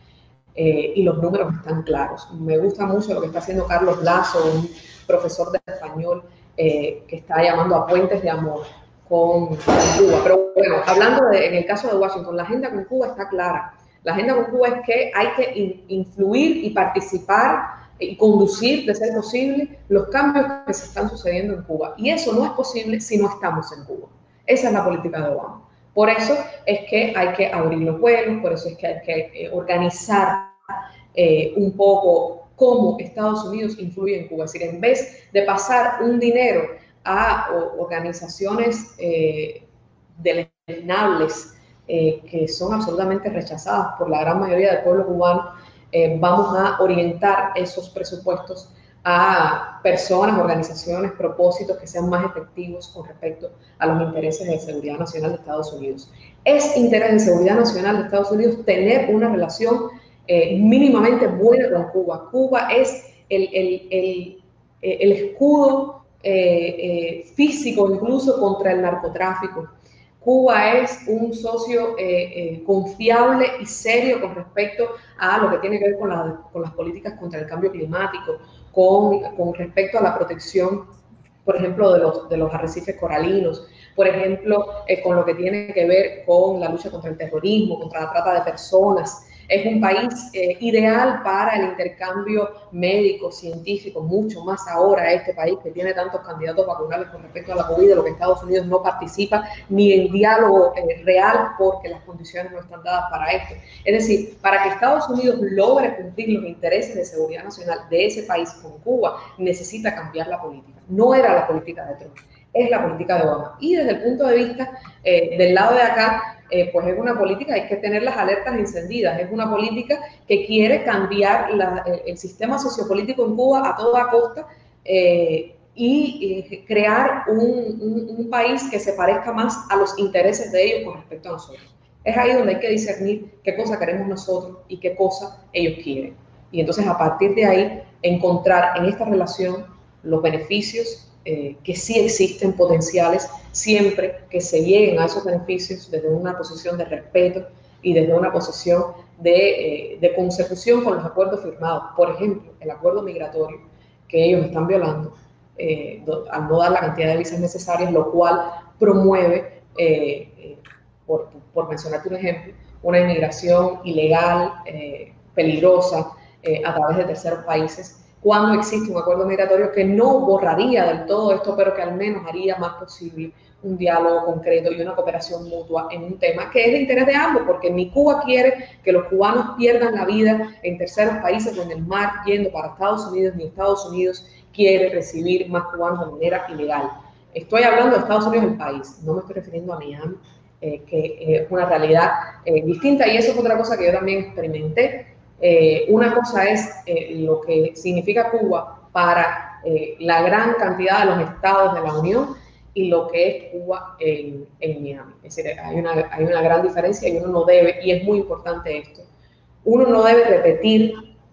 Eh, y los números están claros. Me gusta mucho lo que está haciendo Carlos Lazo, un profesor de español eh, que está llamando a puentes de amor con, con Cuba. Pero bueno, hablando de, en el caso de Washington, la agenda con Cuba está clara. La agenda con Cuba es que hay que in, influir y participar y conducir, de ser posible, los cambios que se están sucediendo en Cuba. Y eso no es posible si no estamos en Cuba. Esa es la política de Obama. Por eso es que hay que abrir los vuelos, por eso es que hay que eh, organizar eh, un poco cómo Estados Unidos influye en Cuba. Es decir, en vez de pasar un dinero a o, organizaciones eh, deleznables eh, que son absolutamente rechazadas por la gran mayoría del pueblo cubano, eh, vamos a orientar esos presupuestos a personas, organizaciones, propósitos que sean más efectivos con respecto a los intereses de seguridad nacional de Estados Unidos. Es interés de seguridad nacional de Estados Unidos tener una relación eh, mínimamente buena con Cuba. Cuba es el, el, el, el escudo eh, eh, físico incluso contra el narcotráfico. Cuba es un socio eh, eh, confiable y serio con respecto a lo que tiene que ver con, la, con las políticas contra el cambio climático, con, con respecto a la protección, por ejemplo, de los, de los arrecifes coralinos, por ejemplo, eh, con lo que tiene que ver con la lucha contra el terrorismo, contra la trata de personas. Es un país eh, ideal para el intercambio médico, científico, mucho más ahora este país que tiene tantos candidatos vacunales con respecto a la COVID, de lo que Estados Unidos no participa ni en diálogo eh, real porque las condiciones no están dadas para esto. Es decir, para que Estados Unidos logre cumplir los intereses de seguridad nacional de ese país con Cuba, necesita cambiar la política. No era la política de Trump, es la política de Obama. Y desde el punto de vista eh, del lado de acá, Eh, pues es una política, hay que tener las alertas encendidas, es una política que quiere cambiar la, el, el sistema sociopolítico en Cuba a toda costa eh, y eh, crear un, un, un país que se parezca más a los intereses de ellos con respecto a nosotros. Es ahí donde hay que discernir qué cosa queremos nosotros y qué cosa ellos quieren. Y entonces a partir de ahí encontrar en esta relación los beneficios Eh, que sí existen potenciales siempre que se lleguen a esos beneficios desde una posición de respeto y desde una posición de, eh, de consecución con los acuerdos firmados. Por ejemplo, el acuerdo migratorio que ellos están violando eh, do, al no dar la cantidad de visas necesarias, lo cual promueve, eh, eh, por, por mencionarte un ejemplo, una inmigración ilegal, eh, peligrosa, eh, a través de terceros países, cuando existe un acuerdo migratorio que no borraría del todo esto, pero que al menos haría más posible un diálogo concreto y una cooperación mutua en un tema que es de interés de ambos, porque ni Cuba quiere que los cubanos pierdan la vida en terceros países o en el mar yendo para Estados Unidos, ni Estados Unidos quiere recibir más cubanos de manera ilegal. Estoy hablando de Estados Unidos, el país, no me estoy refiriendo a Miami, eh, que es eh, una realidad eh, distinta, y eso es otra cosa que yo también experimenté. Eh, una cosa es eh, lo que significa Cuba para eh, la gran cantidad de los estados de la Unión y lo que es Cuba en, en Miami. Es decir, hay una, hay una gran diferencia y uno no debe, y es muy importante esto, Uno no debe repetir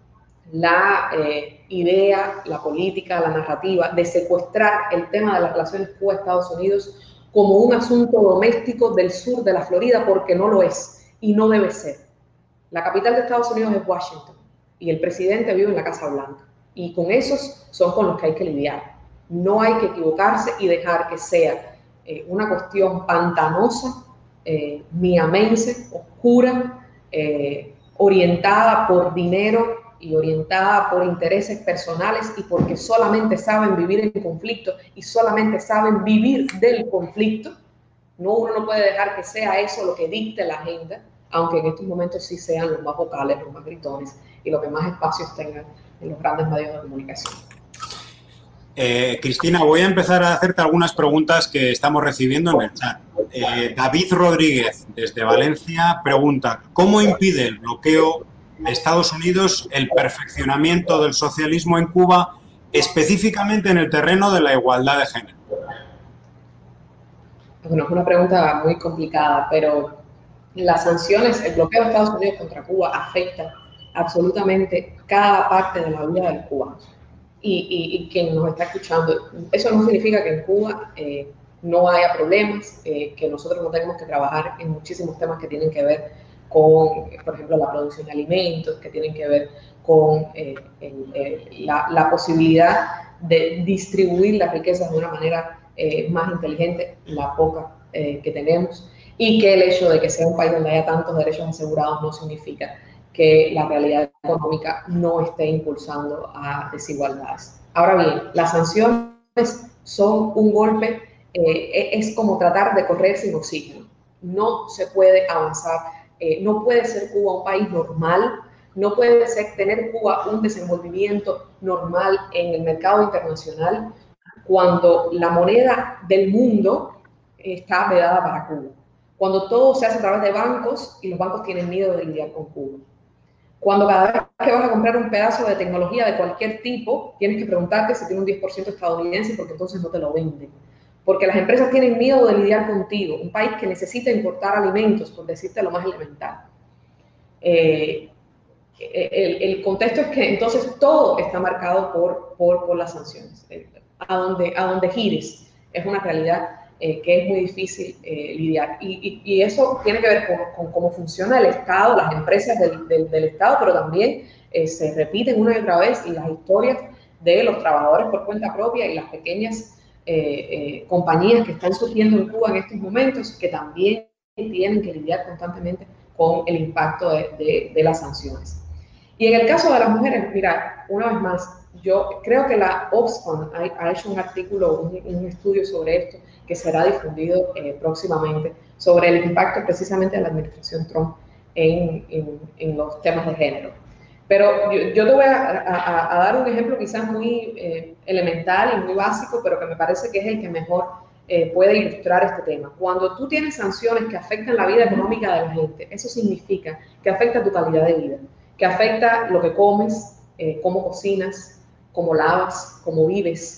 la eh, idea, la política, la narrativa de secuestrar el tema de las relaciones Cuba-Estados Unidos como un asunto doméstico del sur de la Florida, porque no lo es y no debe ser. La capital de Estados Unidos es Washington y el presidente vive en la Casa Blanca, y con esos son con los que hay que lidiar. No hay que equivocarse y dejar que sea eh, una cuestión pantanosa, eh, miamense, oscura, eh, orientada por dinero y orientada por intereses personales y porque solamente saben vivir en conflicto y solamente saben vivir del conflicto. No, uno no puede dejar que sea eso lo que dicte la agenda, aunque en estos momentos sí sean los más vocales, los más gritones y los que más espacios tengan en los grandes medios de comunicación. Eh, Cristina, voy a empezar a hacerte algunas preguntas que estamos recibiendo en el chat. Eh, David Rodríguez, desde Valencia, pregunta: ¿cómo impide el bloqueo de Estados Unidos el perfeccionamiento del socialismo en Cuba, específicamente en el terreno de la igualdad de género? Bueno, es una pregunta muy complicada, pero las sanciones, el bloqueo de Estados Unidos contra Cuba afecta absolutamente cada parte de la vida del cubano. Y, y, y quien nos está escuchando, eso no significa que en Cuba eh, no haya problemas, eh, que nosotros no tenemos que trabajar en muchísimos temas que tienen que ver con, por ejemplo, la producción de alimentos, que tienen que ver con eh, el, el, la, la posibilidad de distribuir las riquezas de una manera eh, más inteligente, la poca eh, que tenemos, y que el hecho de que sea un país donde haya tantos derechos asegurados no significa que la realidad económica no esté impulsando a desigualdades. Ahora bien, las sanciones son un golpe, eh, es como tratar de correr sin oxígeno. No se puede avanzar, eh, no puede ser Cuba un país normal, no puede ser tener Cuba un desenvolvimiento normal en el mercado internacional cuando la moneda del mundo está vedada para Cuba, cuando todo se hace a través de bancos y los bancos tienen miedo de lidiar con Cuba. Cuando cada vez que vas a comprar un pedazo de tecnología de cualquier tipo, tienes que preguntarte si tiene un diez por ciento estadounidense, porque entonces no te lo venden. Porque las empresas tienen miedo de lidiar contigo, un país que necesita importar alimentos, por decirte lo más elemental. Eh, el, el contexto es que entonces todo está marcado por, por, por las sanciones. A donde, a donde gires es una realidad Eh, que es muy difícil eh, lidiar. Y, y, y eso tiene que ver con, con cómo funciona el Estado, las empresas del, del, del Estado, pero también eh, se repiten una y otra vez las historias de los trabajadores por cuenta propia y las pequeñas eh, eh, compañías que están surgiendo en Cuba en estos momentos, que también tienen que lidiar constantemente con el impacto de, de, de las sanciones. Y en el caso de las mujeres, mira, una vez más, yo creo que la Oxfam ha, ha hecho un artículo, un, un estudio sobre esto, que será difundido eh, próximamente, sobre el impacto precisamente de la administración Trump en, en, en los temas de género. Pero yo, yo te voy a, a, a dar un ejemplo quizás muy eh, elemental y muy básico, pero que me parece que es el que mejor eh, puede ilustrar este tema. Cuando tú tienes sanciones que afectan la vida económica de la gente, eso significa que afecta tu calidad de vida, que afecta lo que comes, eh, cómo cocinas, cómo lavas, cómo vives.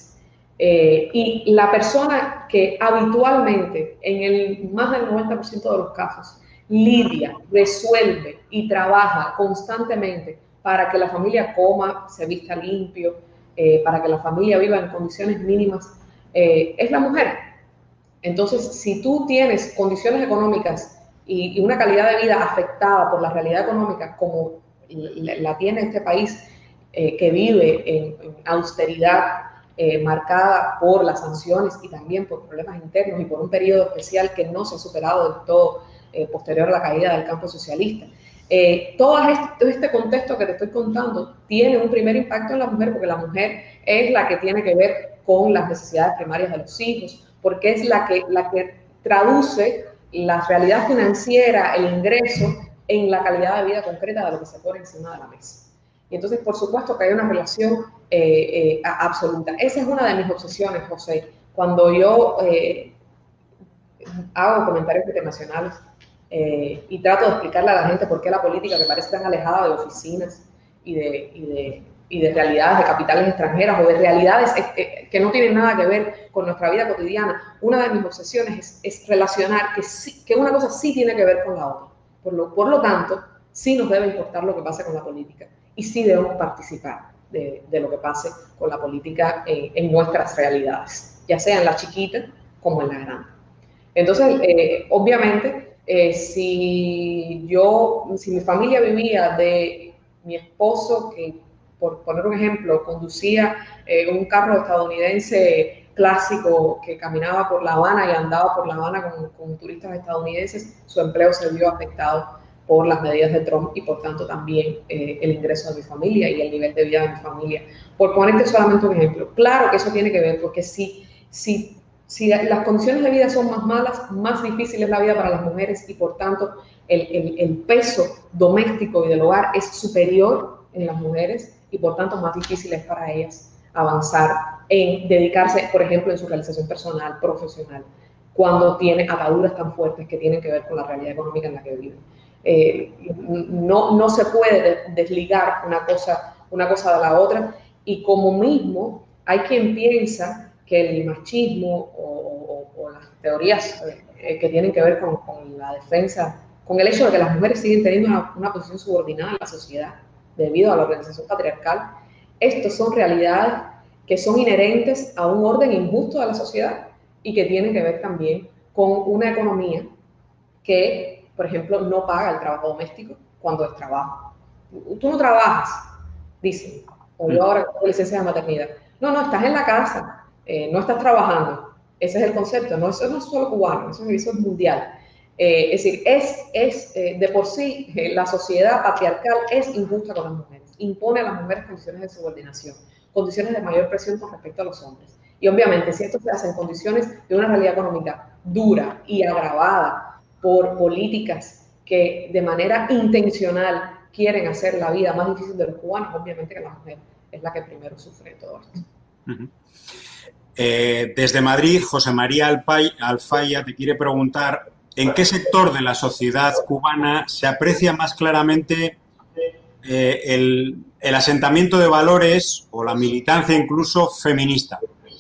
Eh, y la persona que habitualmente, en el más del noventa por ciento de los casos, lidia, resuelve y trabaja constantemente para que la familia coma, se vista limpio, eh, para que la familia viva en condiciones mínimas, eh, es la mujer. Entonces, si tú tienes condiciones económicas y, y una calidad de vida afectada por la realidad económica como la, la tiene este país, eh, que vive en, en austeridad, Eh, marcada por las sanciones y también por problemas internos y por un periodo especial que no se ha superado del todo eh, posterior a la caída del campo socialista. Eh, todo, este, todo este contexto que te estoy contando tiene un primer impacto en la mujer, porque la mujer es la que tiene que ver con las necesidades primarias de los hijos, porque es la que, la que traduce la realidad financiera, el ingreso, en la calidad de vida concreta de lo que se pone encima de la mesa. Y entonces, por supuesto, que hay una relación eh, eh, absoluta. Esa es una de mis obsesiones, José. Cuando yo eh, hago comentarios internacionales eh, y trato de explicarle a la gente por qué la política, que parece tan alejada de oficinas y de, y de, y de realidades de capitales extranjeras o de realidades eh, que no tienen nada que ver con nuestra vida cotidiana, una de mis obsesiones es, es relacionar que, sí, que una cosa sí tiene que ver con la otra. Por lo, por lo tanto, sí nos debe importar lo que pase con la política y sí debemos participar de, de lo que pase con la política en, en nuestras realidades, ya sea en la chiquita como en la grande. Entonces, eh, obviamente, eh, si yo, si mi familia vivía de mi esposo, que por poner un ejemplo, conducía eh, un carro estadounidense clásico que caminaba por La Habana y andaba por La Habana con, con turistas estadounidenses, su empleo se vio afectado por las medidas de Trump y por tanto también eh, el ingreso de mi familia y el nivel de vida de mi familia. Por ponerte solamente un ejemplo, claro que eso tiene que ver, porque si, si, si las condiciones de vida son más malas, más difícil es la vida para las mujeres y por tanto el, el, el peso doméstico y del hogar es superior en las mujeres y por tanto más difícil es para ellas avanzar en dedicarse, por ejemplo, en su realización personal, profesional, cuando tiene ataduras tan fuertes que tienen que ver con la realidad económica en la que viven. Eh, no, no se puede desligar una cosa, una cosa de la otra y como mismo hay quien piensa que el machismo o, o, o las teorías eh, que tienen que ver con, con la defensa, con el hecho de que las mujeres siguen teniendo una, una posición subordinada en la sociedad debido a la organización patriarcal, estos son realidades que son inherentes a un orden injusto de la sociedad y que tienen que ver también con una economía que, por ejemplo, no paga el trabajo doméstico cuando es trabajo. Tú no trabajas, dicen, o yo ahora tengo licencia de maternidad. No, no, estás en la casa, eh, no estás trabajando. Ese es el concepto, no, eso no es solo cubano, eso, eso es mundial. Eh, es decir, es, es eh, de por sí eh, la sociedad patriarcal es injusta con las mujeres, impone a las mujeres condiciones de subordinación, condiciones de mayor presión con respecto a los hombres. Y obviamente, si esto se hace en condiciones de una realidad económica dura y agravada por políticas que de manera intencional quieren hacer la vida más difícil de los cubanos, obviamente que la mujer es la que primero sufre todo esto. Uh-huh. eh, desde Madrid, José María Alpay, Alfaya te quiere preguntar ¿en qué sector de la sociedad cubana se aprecia más claramente eh, el, el asentamiento de valores o la militancia incluso feminista?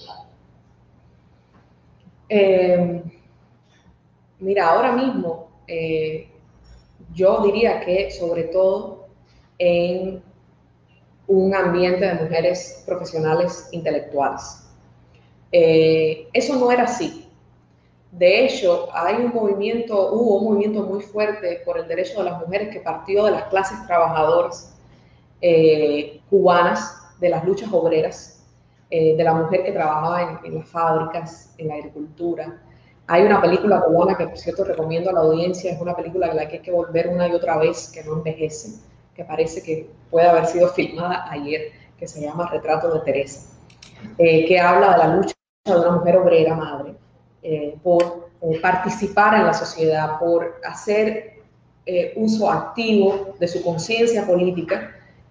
Eh, mira, ahora mismo eh, yo diría que sobre todo en un ambiente de mujeres profesionales intelectuales. Eh, eso no era así. De hecho, hay un movimiento, hubo un movimiento muy fuerte por el derecho de las mujeres que partió de las clases trabajadoras eh, cubanas, de las luchas obreras, eh, de la mujer que trabajaba en, en las fábricas, en la agricultura. Hay una película cubana que, por cierto, recomiendo a la audiencia, es una película a la que hay que volver una y otra vez, que no envejece, que parece que puede haber sido filmada ayer, que se llama Retrato de Teresa, eh, que habla de la lucha de una mujer obrera madre, Eh, por eh, participar en la sociedad, por hacer eh, uso activo de su conciencia política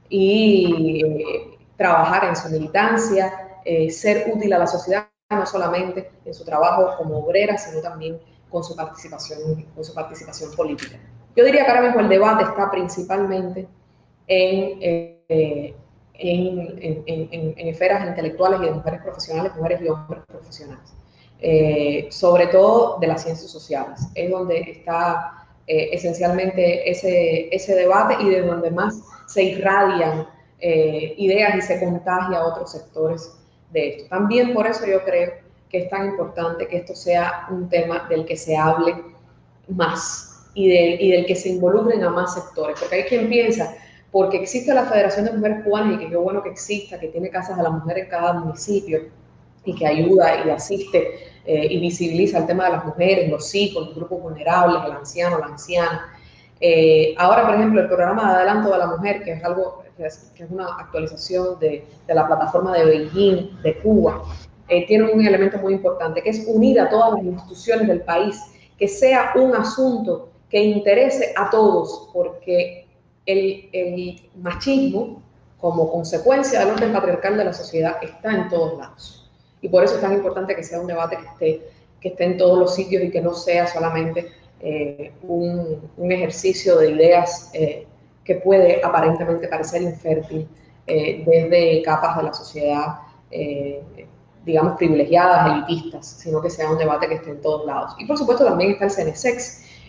y eh, trabajar en su militancia, eh, ser útil a la sociedad, no solamente en su trabajo como obrera, sino también con su participación, con su participación política. Yo diría que ahora mismo el debate está principalmente en, eh, en, en, en, en esferas intelectuales y de mujeres profesionales, mujeres y hombres profesionales. Eh, sobre todo de las ciencias sociales, es donde está eh, esencialmente ese, ese debate y de donde más se irradian eh, ideas y se contagia a otros sectores de esto. También por eso yo creo que es tan importante que esto sea un tema del que se hable más y, de, y del que se involucren a más sectores, porque hay quien piensa, porque existe la Federación de Mujeres Cubanas y que qué bueno que exista, que tiene casas de la mujer en cada municipio, y que ayuda y asiste eh, y visibiliza el tema de las mujeres, los hijos, los grupos vulnerables, el anciano, la anciana. Eh, ahora, por ejemplo, el programa de adelanto de la mujer, que es algo que es, que es una actualización de, de la plataforma de Beijing, de Cuba, eh, tiene un elemento muy importante, que es unir a todas las instituciones del país, que sea un asunto que interese a todos, porque el, el machismo, como consecuencia del orden patriarcal de la sociedad, está en todos lados. Y por eso es tan importante que sea un debate que esté, que esté en todos los sitios y que no sea solamente eh, un, un ejercicio de ideas eh, que puede aparentemente parecer infértil eh, desde capas de la sociedad, eh, digamos, privilegiadas, elitistas, sino que sea un debate que esté en todos lados. Y por supuesto también está el CENESEX,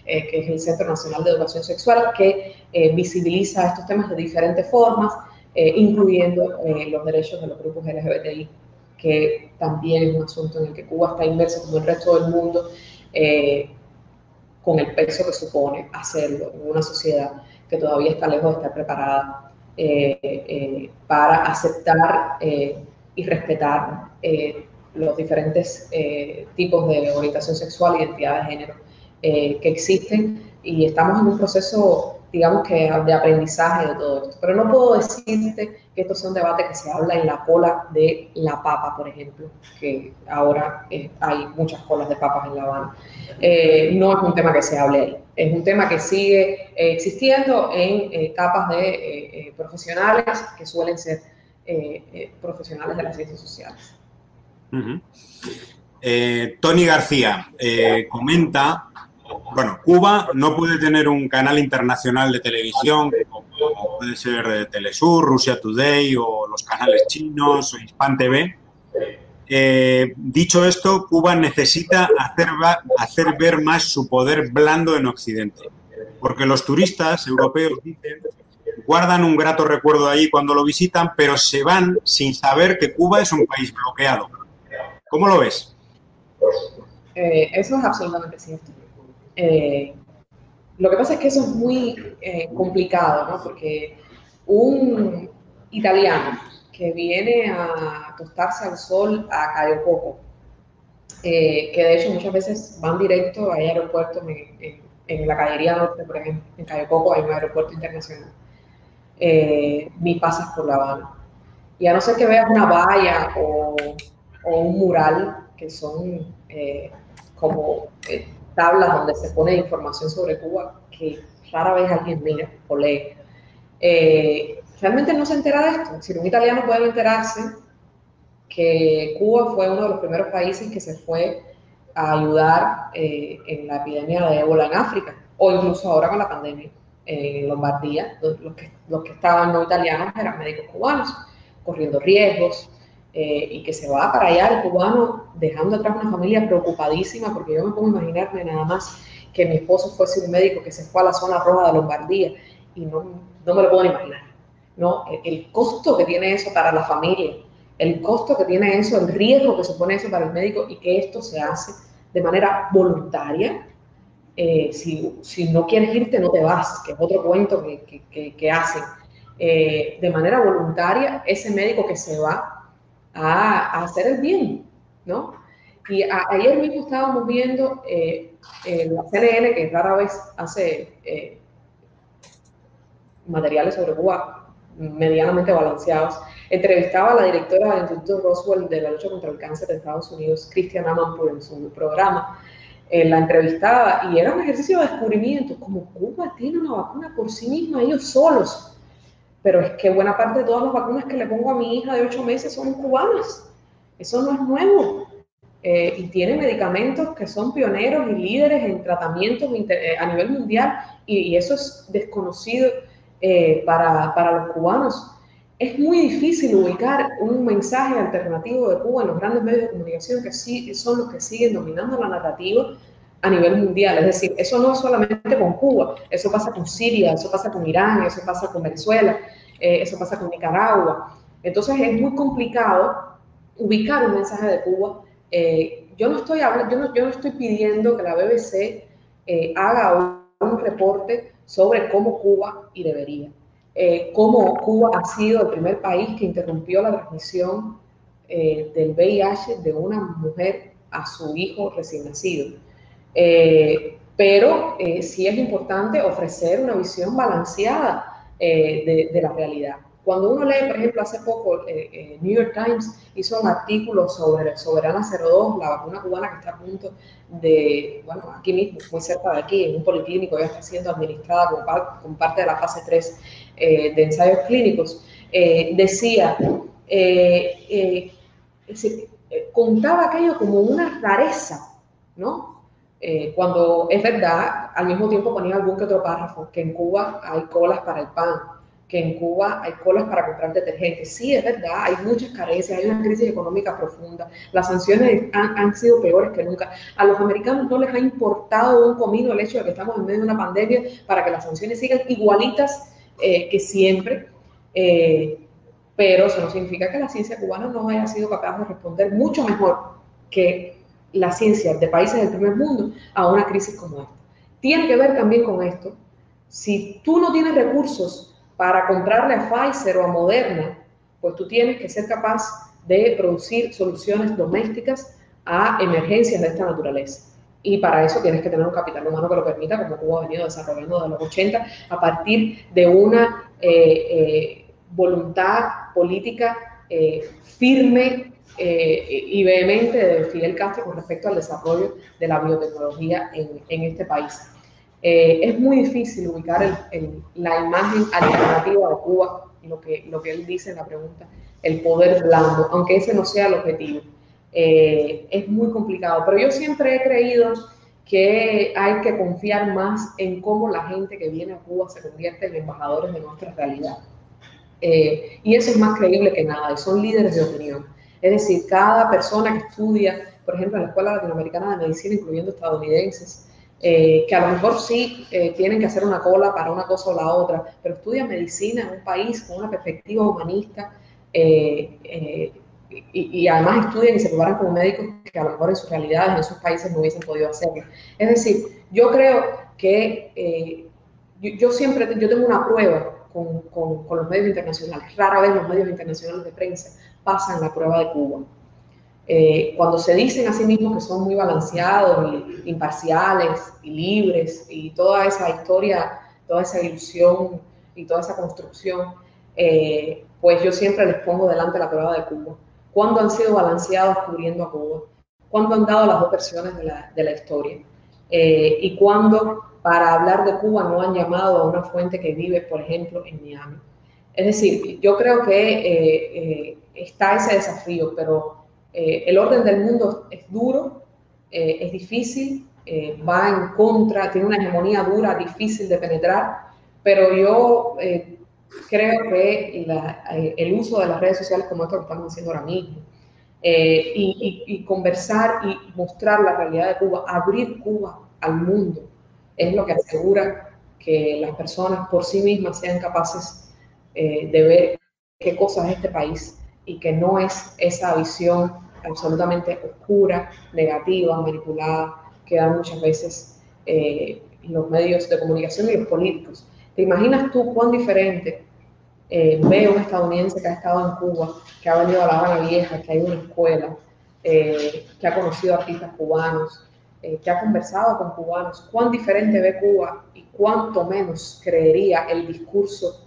eh, que es el Centro Nacional de Educación Sexual, que eh, visibiliza estos temas de diferentes formas, eh, incluyendo eh, los derechos de los grupos L G B T I, que también es un asunto en el que Cuba está inmerso, como el resto del mundo, eh, con el peso que supone hacerlo en una sociedad que todavía está lejos de estar preparada eh, eh, para aceptar eh, y respetar eh, los diferentes eh, tipos de orientación sexual y identidad de género eh, que existen, y estamos en un proceso, digamos que de aprendizaje de todo esto. Pero no puedo decirte que esto sea un debate que se habla en la cola de la papa, por ejemplo, que ahora eh, hay muchas colas de papas en La Habana. Eh, no es un tema que se hable ahí, es un tema que sigue eh, existiendo en eh, capas de eh, eh, profesionales que suelen ser eh, eh, profesionales de las ciencias sociales. Uh-huh. eh, Tony García eh, comenta, bueno, Cuba no puede tener un canal internacional de televisión como puede ser de Telesur, Russia Today o los canales chinos o Hispan T V. Eh, dicho esto, Cuba necesita hacer, hacer ver más su poder blando en Occidente, porque los turistas europeos dicen, guardan un grato recuerdo ahí cuando lo visitan, pero se van sin saber que Cuba es un país bloqueado. ¿Cómo lo ves? Eh, eso es absolutamente cierto. Eh, lo que pasa es que eso es muy eh, complicado, ¿no? Porque un italiano que viene a tostarse al sol a Cayo Coco, eh, que de hecho muchas veces van directo, hay aeropuertos en, en, en la Cayería Norte, por ejemplo, en Cayo Coco hay un aeropuerto internacional, eh, ni pasas por La Habana. Y a no ser que veas una valla o, o un mural, que son eh, como eh, tablas donde se pone información sobre Cuba, que rara vez alguien mira o lee, eh, realmente no se entera de esto. Si un italiano puede enterarse que Cuba fue uno de los primeros países que se fue a ayudar eh, en la epidemia de ébola en África, o incluso ahora con la pandemia en Lombardía, los que, los que estaban no italianos eran médicos cubanos, corriendo riesgos, eh, y que se va para allá el cubano dejando atrás una familia preocupadísima, porque yo me puedo imaginarme nada más que mi esposo fuese un médico que se fue a la zona roja de Lombardía, y no, no me lo puedo imaginar, ¿no? El, el costo que tiene eso para la familia, el costo que tiene eso, el riesgo que supone eso para el médico, y que esto se hace de manera voluntaria. Eh, si, si no quieres irte, no te vas, que es otro cuento que, que, que, que hacen. Eh, de manera voluntaria, ese médico que se va a, a hacer el bien, ¿no? Y a, ayer mismo estábamos viendo eh, eh, la C N N, que rara vez hace eh, materiales sobre Cuba medianamente balanceados, entrevistaba a la directora del Instituto Roswell de la lucha contra el cáncer de Estados Unidos, Christiane Amanpour, en su programa. Eh, la entrevistaba, y era un ejercicio de descubrimiento, como Cuba tiene una vacuna por sí misma, ellos solos, pero es que buena parte de todas las vacunas que le pongo a mi hija de ocho meses son cubanas, eso no es nuevo, eh, y tiene medicamentos que son pioneros y líderes en tratamientos a nivel mundial, y, y eso es desconocido eh, para, para los cubanos. Es muy difícil ubicar un mensaje alternativo de Cuba en los grandes medios de comunicación, que sí son los que siguen dominando la narrativa a nivel mundial. Es decir, eso no es solamente con Cuba, eso pasa con Siria, eso pasa con Irán, eso pasa con Venezuela, eh, eso pasa con Nicaragua. Entonces es muy complicado ubicar un mensaje de Cuba. Eh, yo, no estoy hablando, yo, no, yo no estoy pidiendo que la B B C eh, haga un, un reporte sobre cómo Cuba, y debería, Eh, cómo Cuba ha sido el primer país que interrumpió la transmisión eh, del V I H de una mujer a su hijo recién nacido. Eh, pero eh, sí es importante ofrecer una visión balanceada eh, de, de la realidad. Cuando uno lee, por ejemplo, hace poco, eh, eh, New York Times hizo un artículo sobre Soberana cero dos, la vacuna cubana que está a punto de, bueno, aquí mismo, muy cerca de aquí, en un policlínico, ya está siendo administrada como, par, como parte de la fase tres eh, de ensayos clínicos, eh, decía, eh, eh, se, eh, contaba aquello como una rareza, ¿no? Eh, cuando es verdad, al mismo tiempo ponía algún que otro párrafo, que en Cuba hay colas para el pan, que en Cuba hay colas para comprar detergentes. Sí, es verdad, hay muchas carencias, hay una crisis económica profunda, las sanciones han, han sido peores que nunca. A los americanos no les ha importado un comino el hecho de que estamos en medio de una pandemia para que las sanciones sigan igualitas eh, que siempre, eh, pero eso no significa que la ciencia cubana no haya sido capaz de responder mucho mejor que la ciencia de países del primer mundo a una crisis como esta. Tiene que ver también con esto. Si tú no tienes recursos para comprarle a Pfizer o a Moderna, pues tú tienes que ser capaz de producir soluciones domésticas a emergencias de esta naturaleza. Y para eso tienes que tener un capital humano que lo permita, como Cuba ha venido desarrollando desde los ochenta, a partir de una eh, eh, voluntad política eh, firme eh, y vehemente de Fidel Castro con respecto al desarrollo de la biotecnología en, en este país. Eh, es muy difícil ubicar el, el, la imagen alternativa de Cuba, lo que, lo que él dice en la pregunta, el poder blando, aunque ese no sea el objetivo. Eh, es muy complicado, pero yo siempre he creído que hay que confiar más en cómo la gente que viene a Cuba se convierte en embajadores de nuestra realidad. Eh, y eso es más creíble que nada, y son líderes de opinión. Es decir, cada persona que estudia, por ejemplo, en la Escuela Latinoamericana de Medicina, incluyendo estadounidenses, Eh, que a lo mejor sí eh, tienen que hacer una cola para una cosa o la otra, pero estudian medicina en un país con una perspectiva humanista eh, eh, y, y además estudian y se preparan como médicos que a lo mejor en sus realidades, en sus países no hubiesen podido hacerlo. Es decir, yo creo que eh, yo, yo siempre, yo tengo una prueba con, con, con los medios internacionales. Rara vez los medios internacionales de prensa pasan la prueba de Cuba. Eh, cuando se dicen a sí mismos que son muy balanceados y imparciales y libres y toda esa historia, toda esa ilusión y toda esa construcción, eh, pues yo siempre les pongo delante la prueba de Cuba. ¿Cuándo han sido balanceados cubriendo a Cuba? ¿Cuándo han dado las dos versiones de la, de la historia? Eh, y cuándo, para hablar de Cuba, no han llamado a una fuente que vive, por ejemplo, en Miami. Es decir, yo creo que eh, eh, está ese desafío, pero Eh, el orden del mundo es duro, eh, es difícil, eh, va en contra, tiene una hegemonía dura, difícil de penetrar, pero yo eh, creo que la, eh, el uso de las redes sociales como esto que estamos haciendo ahora mismo, eh, y, y, y conversar y mostrar la realidad de Cuba, abrir Cuba al mundo, es lo que asegura que las personas por sí mismas sean capaces eh, de ver qué cosa es este país y que no es esa visión absolutamente oscura, negativa, manipulada, que dan muchas veces eh, los medios de comunicación y los políticos. ¿Te imaginas tú cuán diferente eh, ve un estadounidense que ha estado en Cuba, que ha venido a La Habana Vieja, que ha ido a una escuela, eh, que ha conocido artistas cubanos, eh, que ha conversado con cubanos? ¿Cuán diferente ve Cuba y cuánto menos creería el discurso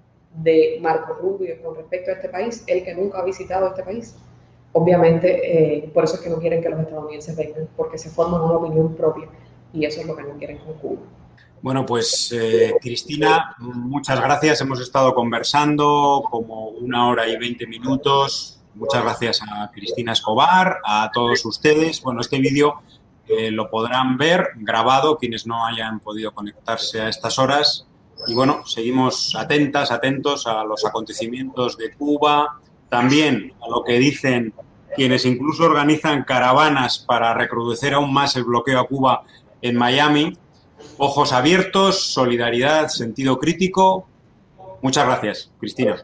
de Marco Rubio con respecto a este país, él que nunca ha visitado este país? Obviamente, eh, por eso es que no quieren que los estadounidenses vengan, porque se forman una opinión propia y eso es lo que no quieren con Cuba. Bueno, pues eh, Cristina, muchas gracias. Hemos estado conversando como una hora y veinte minutos. Muchas gracias a Cristina Escobar, a todos ustedes. Bueno, este vídeo eh, lo podrán ver grabado quienes no hayan podido conectarse a estas horas. Y bueno, seguimos atentas, atentos a los acontecimientos de Cuba, también a lo que dicen quienes incluso organizan caravanas para recrudecer aún más el bloqueo a Cuba en Miami. Ojos abiertos, solidaridad, sentido crítico. Muchas gracias, Cristina.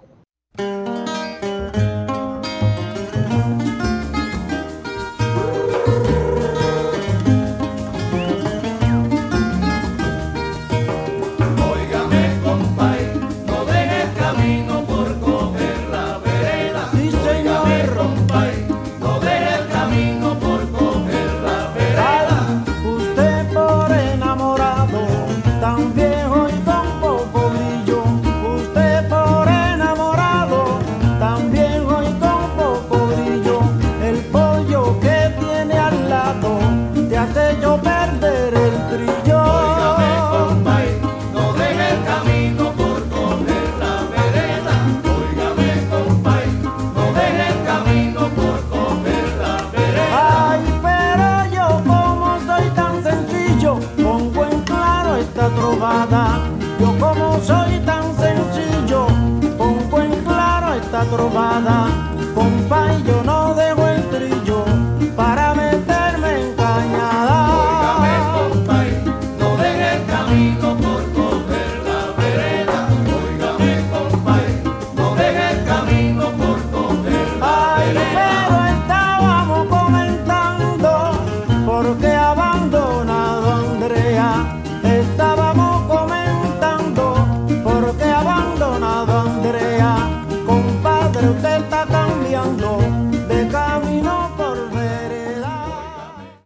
Tan viejo y tan poco brillo, usted por enamorado la trovada, compa, y yo no dejo el trillo para meterme en cañada. Óigame, compa, no deje el camino por coger la vereda. Óigame, compa, no deje el camino por coger la Ay, vereda. pero estábamos comentando por qué ha abandonado a Andrea. Estábamos comentando por qué ha abandonado a Andrea. Compadre, usted está cambiando